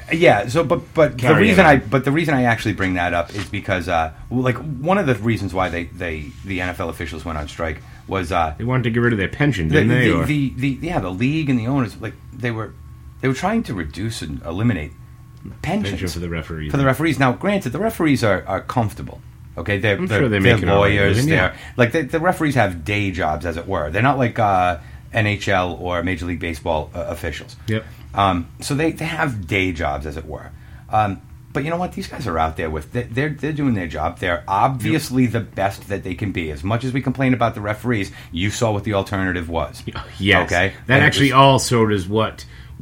but the reason I actually bring that up is because one of the reasons why the NFL officials went on strike was they wanted to get rid of their pension, didn't they? The league and the owners, they were trying to reduce and eliminate pensions for the referees. Now, granted, the referees are comfortable. Okay, they're making lawyers. Right, the referees have day jobs, as it were. They're not like NHL or Major League Baseball officials. Yep. So they have day jobs, as it were. But you know what? These guys are out there they're doing their job. They're obviously the best that they can be. As much as we complain about the referees, you saw what the alternative was. Yes. Okay. That actually also is what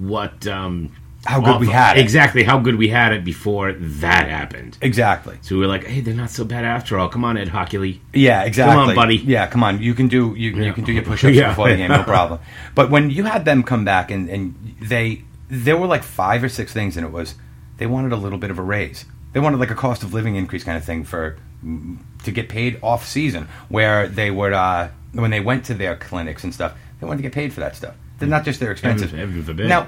how good we had it. Exactly how good we had it before that happened. Exactly. So we were like, hey, they're not so bad after all. Come on, Ed Hockley. Yeah, exactly. Come on, buddy. Yeah, come on. You can do your push-ups before the game, no problem. But when you had them come back and there were like 5 or 6 things, and it was they wanted a little bit of a raise. They wanted like a cost of living increase kind of thing to get paid off season, where they would when they went to their clinics and stuff, they wanted to get paid for that stuff. They're not just their expenses. Now,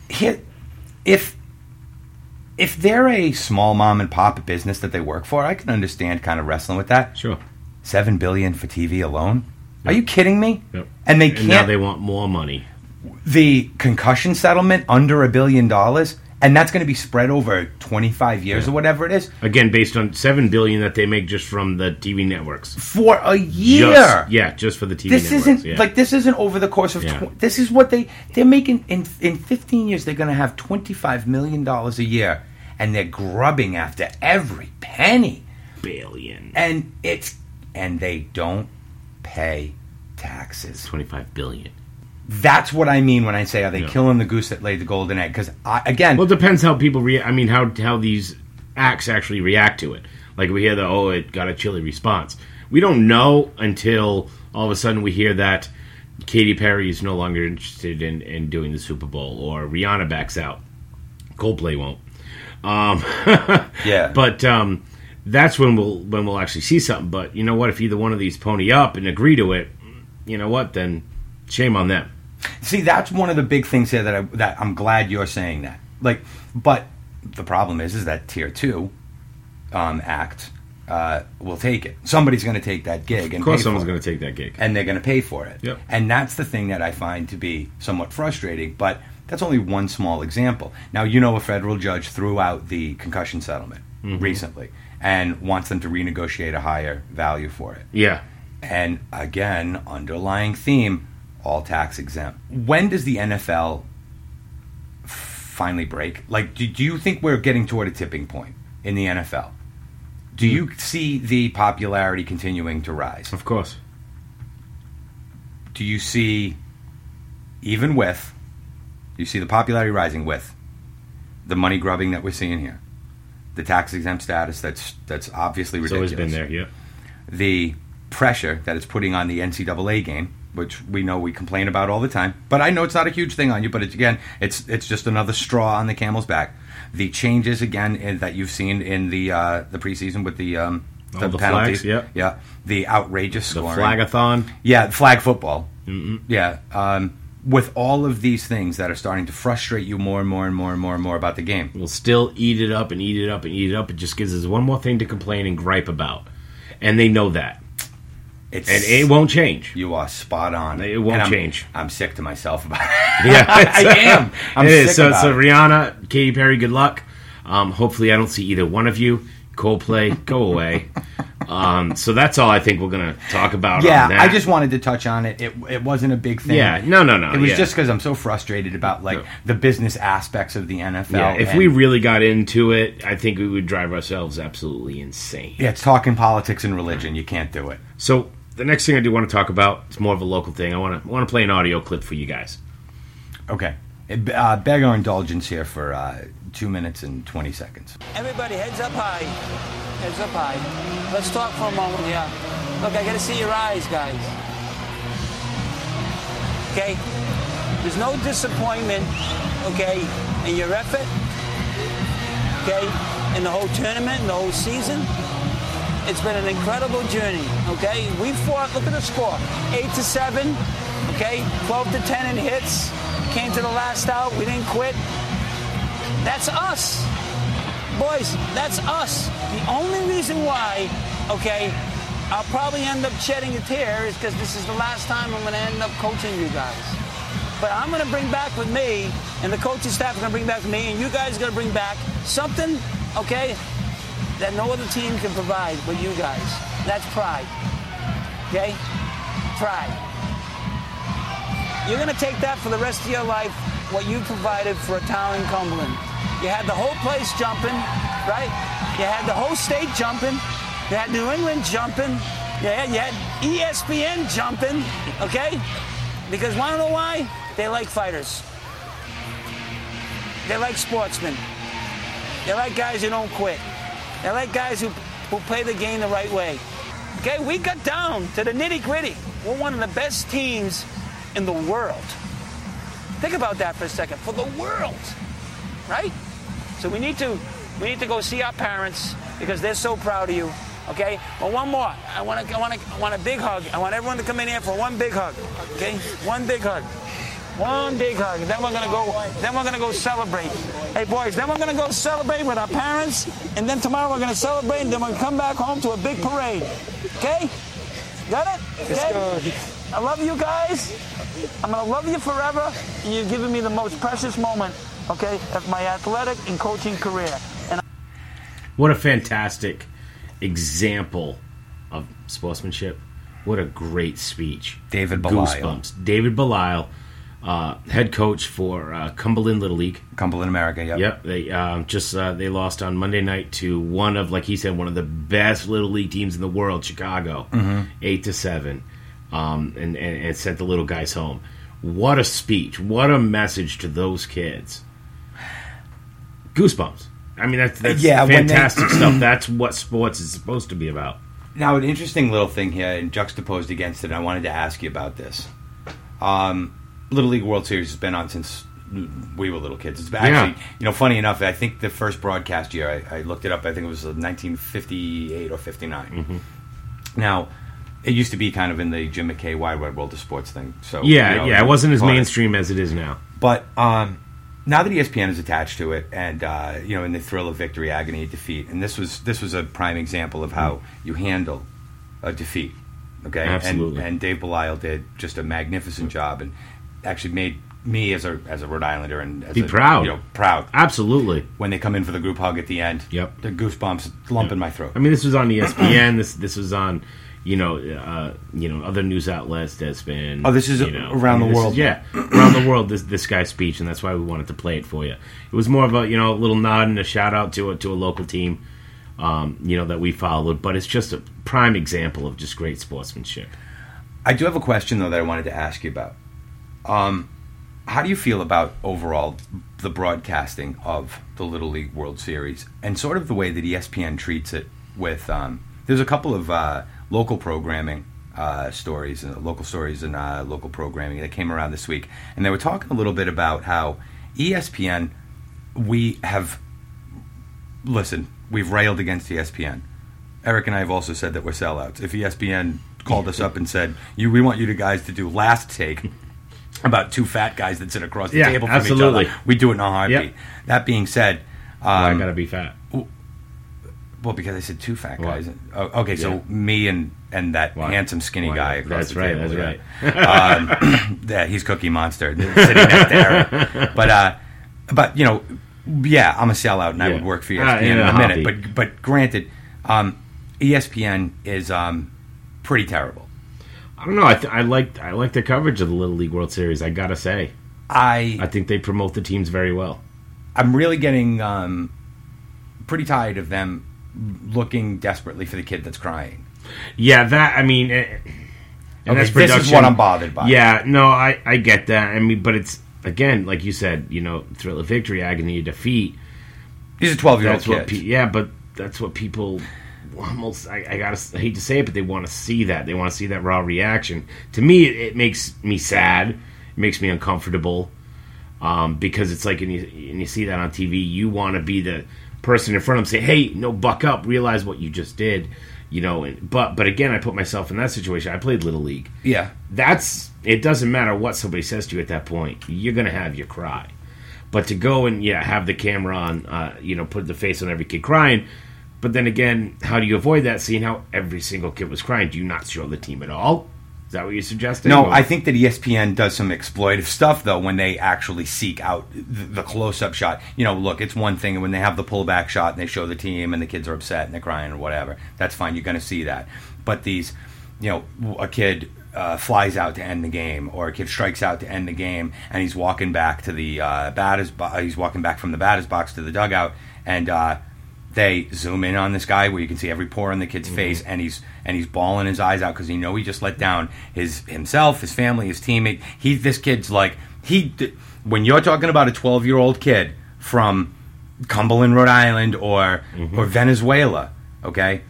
if they're a small mom and pop business that they work for, I can understand kind of wrestling with that. Sure. $7 billion for TV alone? Yep. Are you kidding me? Yep. And they can't. And now they want more money. The concussion settlement under $1 billion, and that's going to be spread over 25 years or whatever it is. Again, based on $7 billion that they make just from the TV networks for a year. Just for the TV this networks. This isn't over the course of. This is what they're making in 15 years. They're going to have $25 million a year, and they're grubbing after every penny. Billion. And they don't pay taxes. $25 billion. That's what I mean when I say, are they killing the goose that laid the golden egg? Because, again... Well, it depends how people how these acts actually react to it. Like, we hear it got a chilly response. We don't know until all of a sudden we hear that Katy Perry is no longer interested in doing the Super Bowl, or Rihanna backs out. Coldplay won't. Yeah. But that's when we'll actually see something. But you know what? If either one of these pony up and agree to it, you know what? Then shame on them. See, that's one of the big things here that I'm glad you're saying that. But the problem is that Tier 2 act will take it. Somebody's going to take that gig. And of course someone's going to take that gig. And they're going to pay for it. Yep. And that's the thing that I find to be somewhat frustrating. But that's only one small example. Now, a federal judge threw out the concussion settlement recently and wants them to renegotiate a higher value for it. Yeah. And again, underlying theme, all tax exempt. When does the NFL finally break? Like, do you think we're getting toward a tipping point in the NFL? Do you see the popularity continuing to rise? Of course. Do you see, even with, you see the popularity rising with the money grubbing that we're seeing here, the tax exempt status that's obviously ridiculous. It's always been there, yeah. The pressure that it's putting on the NCAA game, which we know we complain about all the time, but I know it's not a huge thing on you, but it's just another straw on the camel's back. The changes again that you've seen in the preseason with the penalties, flags, yeah, the outrageous scoring, the flagathon, flag football, Mm-mm. yeah. With all of these things that are starting to frustrate you more and more and more and more and more about the game, we'll still eat it up and eat it up and eat it up. It just gives us one more thing to complain and gripe about, and they know that. And it won't change. You are spot on. It won't change. I'm sick to myself about it. Yeah, I am. I'm it sick is. So, about so it. Rihanna, Katy Perry, good luck. Hopefully, I don't see either one of you. Coldplay, go away. So that's all I think we're going to talk about. Yeah, on that. I just wanted to touch on it. It wasn't a big thing. Yeah, no. It was just because I'm so frustrated about the business aspects of the NFL. Yeah, if we really got into it, I think we would drive ourselves absolutely insane. Yeah, it's talking politics and religion. You can't do it. So the next thing I do want to talk about is more of a local thing. I want to play an audio clip for you guys. Okay. Beg our indulgence here for 2 minutes and 20 seconds. Everybody, heads up high. Heads up high. Let's talk for a moment here. Look, I got to see your eyes, guys. Okay? There's no disappointment, okay, in your effort, okay, in the whole tournament, in the whole season. It's been an incredible journey, okay? We fought, look at the score, 8-7, okay, 12-10 in hits. Came to the last out, we didn't quit. That's us. Boys, that's us. The only reason why, okay, I'll probably end up shedding a tear is because this is the last time I'm going to end up coaching you guys. But I'm going to bring back with me, and the coaching staff are going to bring back with me, and you guys are going to bring back something, okay, that no other team can provide but you guys. That's pride. Okay? Pride. You're going to take that for the rest of your life, what you provided for a town in Cumberland. You had the whole place jumping, right? You had the whole state jumping. You had New England jumping. You had ESPN jumping, okay? Because want to know why? They like fighters. They like sportsmen. They like guys who don't quit. They like guys who play the game the right way. Okay, we got down to the nitty-gritty. We're one of the best teams in the world. Think about that for a second. For the world, right? So we need to go see our parents because they're so proud of you. Okay. Well, one more. I want a big hug. I want everyone to come in here for one big hug. Okay. One big hug. One big hug. Then we're gonna go celebrate. Hey boys. Then we're gonna go celebrate with our parents, and then tomorrow we're gonna celebrate, and then we're gonna come back home to a big parade. Okay. Got it? Okay. I love you guys. I'm going to love you forever. And you've given me the most precious moment, okay, of my athletic and coaching career. And what a fantastic example of sportsmanship. What a great speech. David Belisle. Goosebumps. David Belisle, head coach for Cumberland Little League. Cumberland, America, yep. Yep. They lost on Monday night to one of, like he said, one of the best Little League teams in the world, Chicago, 8-7. And sent the little guys home. What a speech. What a message to those kids. Goosebumps. I mean, that's fantastic stuff. That's what sports is supposed to be about. Now, an interesting little thing here, and juxtaposed against it, I wanted to ask you about this. Little League World Series has been on since we were little kids. It's actually, funny enough, I think the first broadcast year, I looked it up, I think it was 1958 or 59. Mm-hmm. Now, it used to be kind of in the Jim McKay Wide Wide World of Sports thing. So it wasn't as mainstream as it is now. But now that ESPN is attached to it, and in the thrill of victory, agony of defeat, and this was a prime example of how you handle a defeat. Okay, absolutely. And Dave Belisle did just a magnificent job, and actually made me as a Rhode Islander and proud. Proud. Absolutely. When they come in for the group hug at the end. Yep. The goosebumps lump in my throat. I mean, this was on ESPN. this was on other news outlets. There's been this is around the world. Around the world. This guy's speech, and that's why we wanted to play it for you. It was more of a little nod and a shout out to a local team, that we followed. But it's just a prime example of just great sportsmanship. I do have a question though that I wanted to ask you about. How do you feel about overall the broadcasting of the Little League World Series and sort of the way that ESPN treats it with there's a couple of local programming stories and local programming that came around this week, and they were talking a little bit about how ESPN, we've railed against ESPN. Eric and I have also said that we're sellouts. If ESPN called us up and said, we want you guys to do Last Take about two fat guys that sit across the table from each other, we do it in a heartbeat. Yep. That being said, I gotta be fat. Well, because I said two fat guys. Oh, okay, so me and that handsome skinny guy across the table. That's right. Yeah, he's Cookie Monster sitting next to Eric. But I'm a sellout, and I would work for ESPN in a minute. But granted, ESPN is pretty terrible. I don't know. I like the coverage of the Little League World Series. I gotta say, I think they promote the teams very well. I'm really getting pretty tired of them looking desperately for the kid that's crying. Yeah, that, I mean, and this is what I'm bothered by. Yeah, no, I get that. I mean, but it's, again, like you said, thrill of victory, agony of defeat. He's a 12-year-old kid. But that's what people almost, I hate to say it, but they want to see that. They want to see that raw reaction. To me, it makes me sad. It makes me uncomfortable. Because it's like, and you see that on TV, you want to be the person in front of them, say, hey, no, buck up, realize what you just did. But again, I put myself in that situation. I played Little League. Yeah. It doesn't matter what somebody says to you at that point. You're going to have your cry. But to go and, have the camera on, put the face on every kid crying, but then again, how do you avoid that, seeing how every single kid was crying? Do you not show the team at all? Is that what you're suggesting? No, I think that ESPN does some exploitive stuff, though, when they actually seek out the close-up shot. Look, it's one thing when they have the pullback shot and they show the team and the kids are upset and they're crying or whatever. That's fine. You're going to see that. But these, a kid flies out to end the game, or a kid strikes out to end the game, and he's walking back to the he's walking back from the batter's box to the dugout, and they zoom in on this guy where you can see every pore in the kid's face, and he's bawling his eyes out because he just let down himself, his family, his teammate. This kid's like, when you're talking about a 12-year-old kid from Cumberland, Rhode Island, or Venezuela, okay,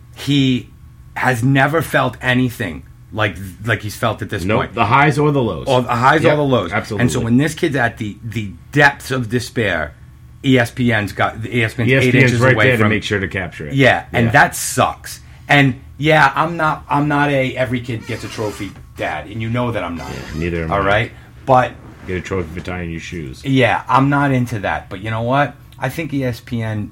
he has never felt anything like he's felt at this point. The highs or the lows. Or the highs or the lows. Absolutely. And so when this kid's at the depths of despair, ESPN's 8 inches right away there from to make sure to capture it. Yeah, and that sucks. And I'm not a every kid gets a trophy dad, and you know that I'm not. Yeah, neither am I. All right, but get a trophy for tying your shoes. Yeah, I'm not into that. But you know what? I think ESPN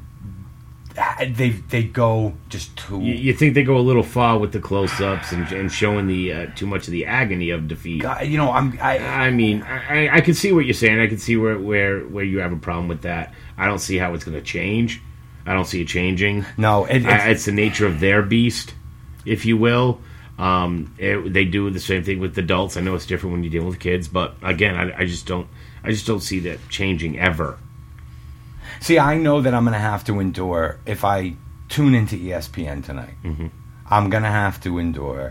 they go just too. You think they go a little far with the close-ups and showing the too much of the agony of defeat? I mean, I can see what you're saying. I can see where you have a problem with that. I don't see how it's going to change. I don't see it changing. No, it's the nature of their beast, if you will. They do the same thing with adults. I know it's different when you're dealing with kids, but again, I just don't see that changing ever. See, I know that I'm going to have to endure, if I tune into ESPN tonight, I'm going to have to endure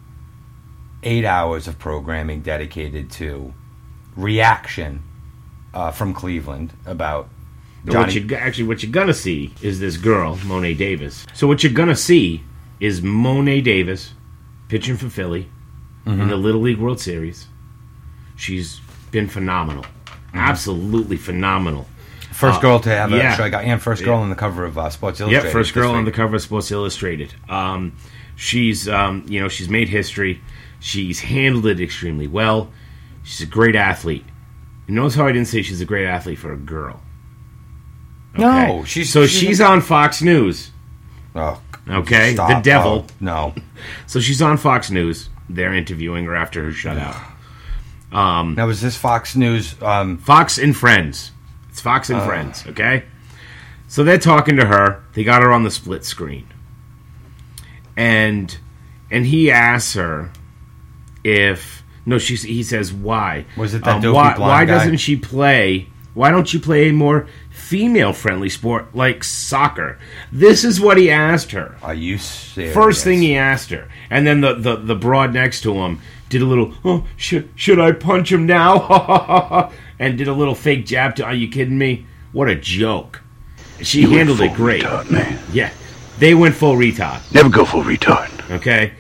8 hours of programming dedicated to reaction from Cleveland about Johnny. What you're going to see is this girl, Mo'ne Davis. So what you're going to see is Mo'ne Davis pitching for Philly in the Little League World Series. She's been phenomenal. Absolutely phenomenal. First girl to have a strikeout, and first girl on the cover of Sports Illustrated. Yeah, first girl on the cover of Sports Illustrated. She's she's made history. She's handled it extremely well. She's a great athlete. You notice how I didn't say she's a great athlete for a girl? Okay? No, she's on Fox News. Oh, okay, stop. The devil. Oh, no. So she's on Fox News. They're interviewing her after her shutout. Now, is this Fox News? Fox and Friends. It's Fox and Friends, okay? So they're talking to her. They got her on the split screen. And and he asks her if he says why. Was it that dopey why blonde guy? doesn't she play? Why don't you play a more female-friendly sport like soccer? This is what he asked her. Are you serious? First thing he asked her, and then the broad next to him did a little. Oh, should I punch him now? And did a little fake jab to. Are you kidding me? What a joke! She handled it great. Retard, man. Yeah, they went full retard. Never go full retard. Okay.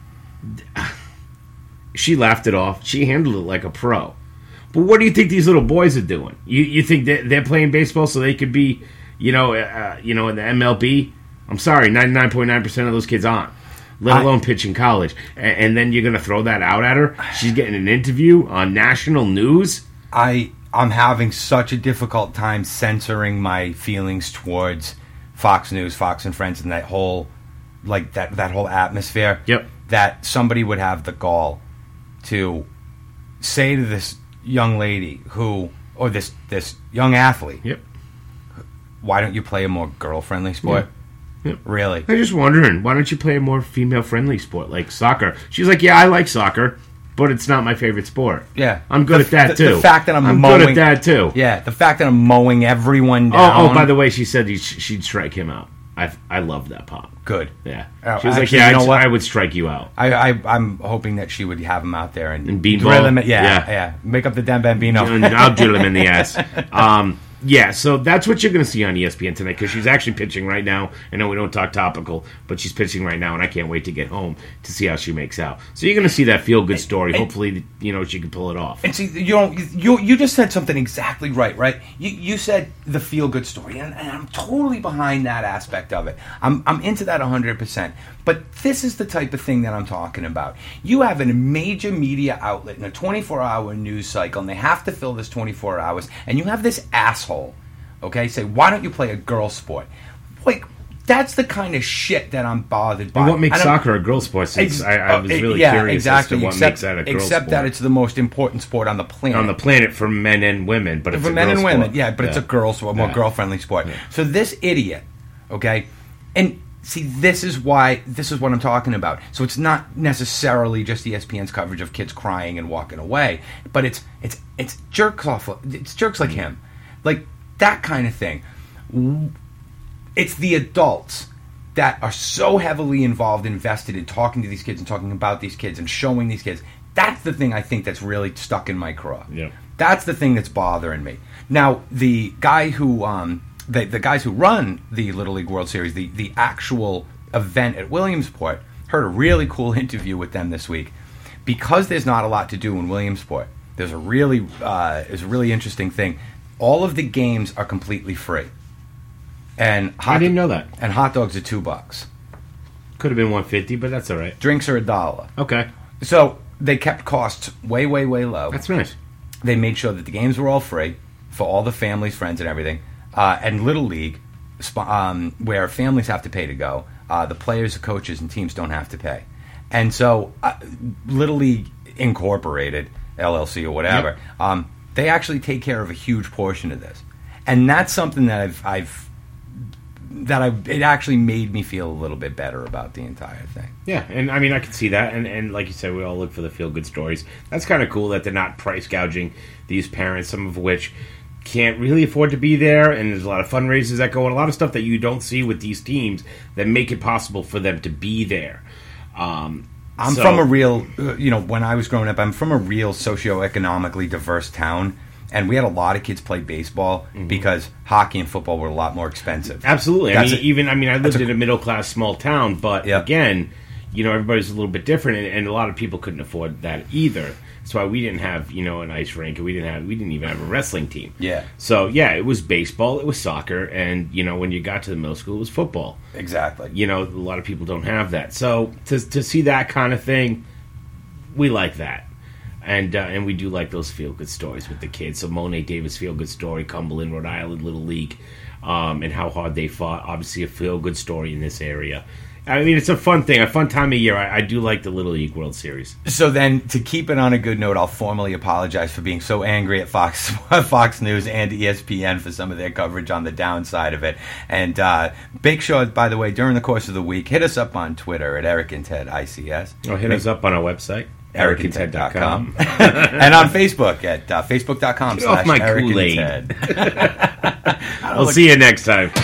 She laughed it off. She handled it like a pro. But what do you think these little boys are doing? You think they're playing baseball so they could be, in the MLB? I'm sorry, 99.9% of those kids aren't. Let alone pitching college. And then you're going to throw that out at her? She's getting an interview on national news? I'm having such a difficult time censoring my feelings towards Fox News, Fox and Friends, and that whole that whole atmosphere. Yep. That somebody would have the gall to say to this young lady or this young athlete, yep, why don't you play a more girl-friendly sport? Yep. Really? I'm just wondering, why don't you play a more female-friendly sport like soccer? She's like, yeah, I like soccer, but it's not my favorite sport. Yeah. I'm good at that, too. The fact that I'm good at that, too. Yeah, the fact that I'm mowing everyone down. Oh, by the way, she said she'd strike him out. I love that pop. Good. Yeah. Oh, she was actually, like, you know what? I would strike you out. I'm hoping that she would have him out there and beanball. drill him. Yeah. Make up the Dan Bambino. And I'll drill him in the ass. Yeah, so that's what you're going to see on ESPN tonight, because she's actually pitching right now. I know we don't talk topical, but she's pitching right now, and I can't wait to get home to see how she makes out. So you're going to see that feel-good story. Hopefully, she can pull it off. And see, you just said something exactly right? You said the feel-good story, and I'm totally behind that aspect of it. I'm into that 100%. But this is the type of thing that I'm talking about. You have a major media outlet in a 24-hour news cycle, and they have to fill this 24 hours, and you have this asshole, okay, say, why don't you play a girl sport? Like, that's the kind of shit that I'm bothered by. And what makes soccer a girl sport? I was really curious exactly. as to what makes that a girl sport. Except that it's the most important sport on the planet. On the planet for men and women, but it's for a men girl and women, sport. but it's a girl sport, more girl-friendly sport. Yeah. So this idiot, okay, and see, this is what I'm talking about. So it's not necessarily just ESPN's coverage of kids crying and walking away, but it's jerks off. It's jerks like him, like that kind of thing. It's the adults that are so heavily invested in talking to these kids and talking about these kids and showing these kids. That's the thing I think that's really stuck in my craw. Yeah. That's the thing that's bothering me. Now, the guy who the guys who run the Little League World Series, the actual event at Williamsport, heard a really cool interview with them this week. Because there's not a lot to do in Williamsport, there's a really interesting thing. All of the games are completely free. And I didn't know that. And hot dogs are $2. Could have been $1.50, but that's all right. Drinks are $1. Okay. So they kept costs way, way, way low. That's nice. They made sure that the games were all free for all the families, friends, and everything. And Little League, where families have to pay to go, the players, coaches, and teams don't have to pay. And so Little League Incorporated, LLC or whatever, they actually take care of a huge portion of this. And that's something that it actually made me feel a little bit better about the entire thing. Yeah, and I mean, I can see that, and like you said, we all look for the feel-good stories. That's kind of cool that they're not price gouging these parents, some of which can't really afford to be there, and there's a lot of fundraisers that go, and a lot of stuff that you don't see with these teams that make it possible for them to be there. I'm from a real, when I was growing up, I'm from a real socioeconomically diverse town. And we had a lot of kids play baseball because hockey and football were a lot more expensive. Absolutely. I lived in a middle-class small town, but again, everybody's a little bit different, and a lot of people couldn't afford that either. That's why we didn't have, an ice rink, and we didn't even have a wrestling team. Yeah. So, it was baseball, it was soccer, and, when you got to the middle school, it was football. Exactly. A lot of people don't have that. So, to see that kind of thing, we like that. And we do like those feel-good stories with the kids. So Monet Davis feel-good story, Cumberland, Rhode Island, Little League, and how hard they fought. Obviously a feel-good story in this area. I mean, it's a fun thing, a fun time of year. I do like the Little League World Series. So then, to keep it on a good note, I'll formally apologize for being so angry at Fox News and ESPN for some of their coverage on the downside of it. And make sure, by the way, during the course of the week, hit us up on Twitter at Eric and Ted ICS. Or hit us up on our website, ericandted.com. And on Facebook at facebook.com/Eric off my Kool-Aid. We'll see you next time.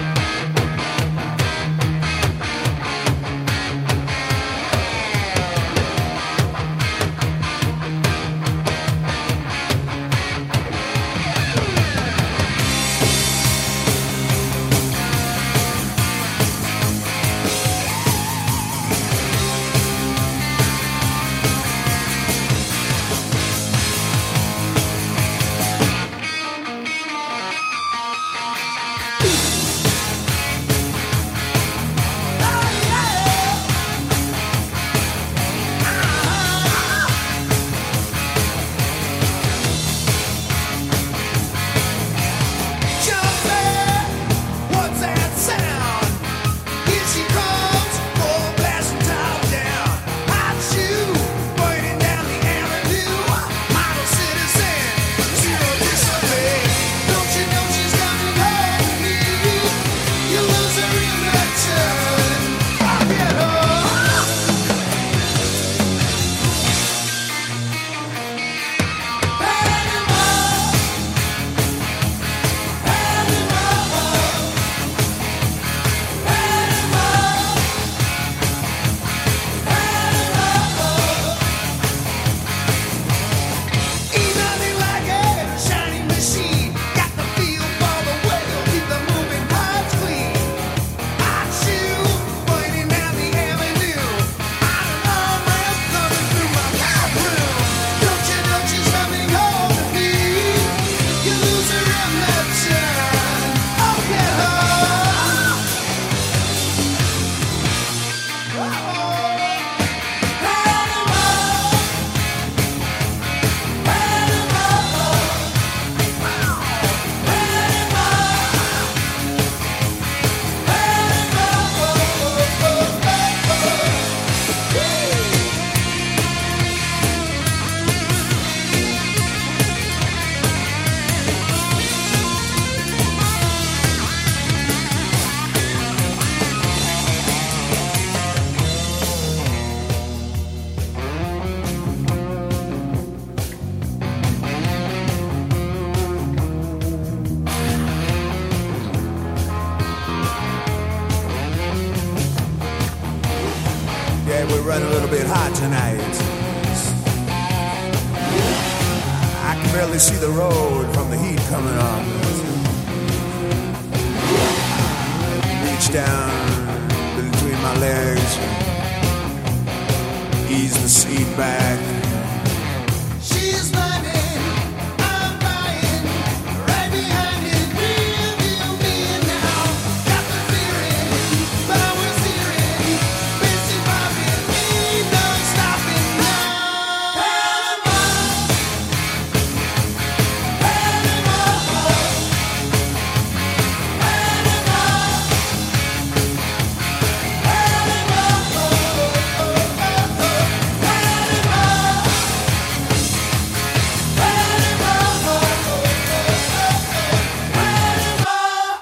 We're running a little bit hot tonight. I can barely see the road from the heat coming on. Reach down between my legs, ease the seat back.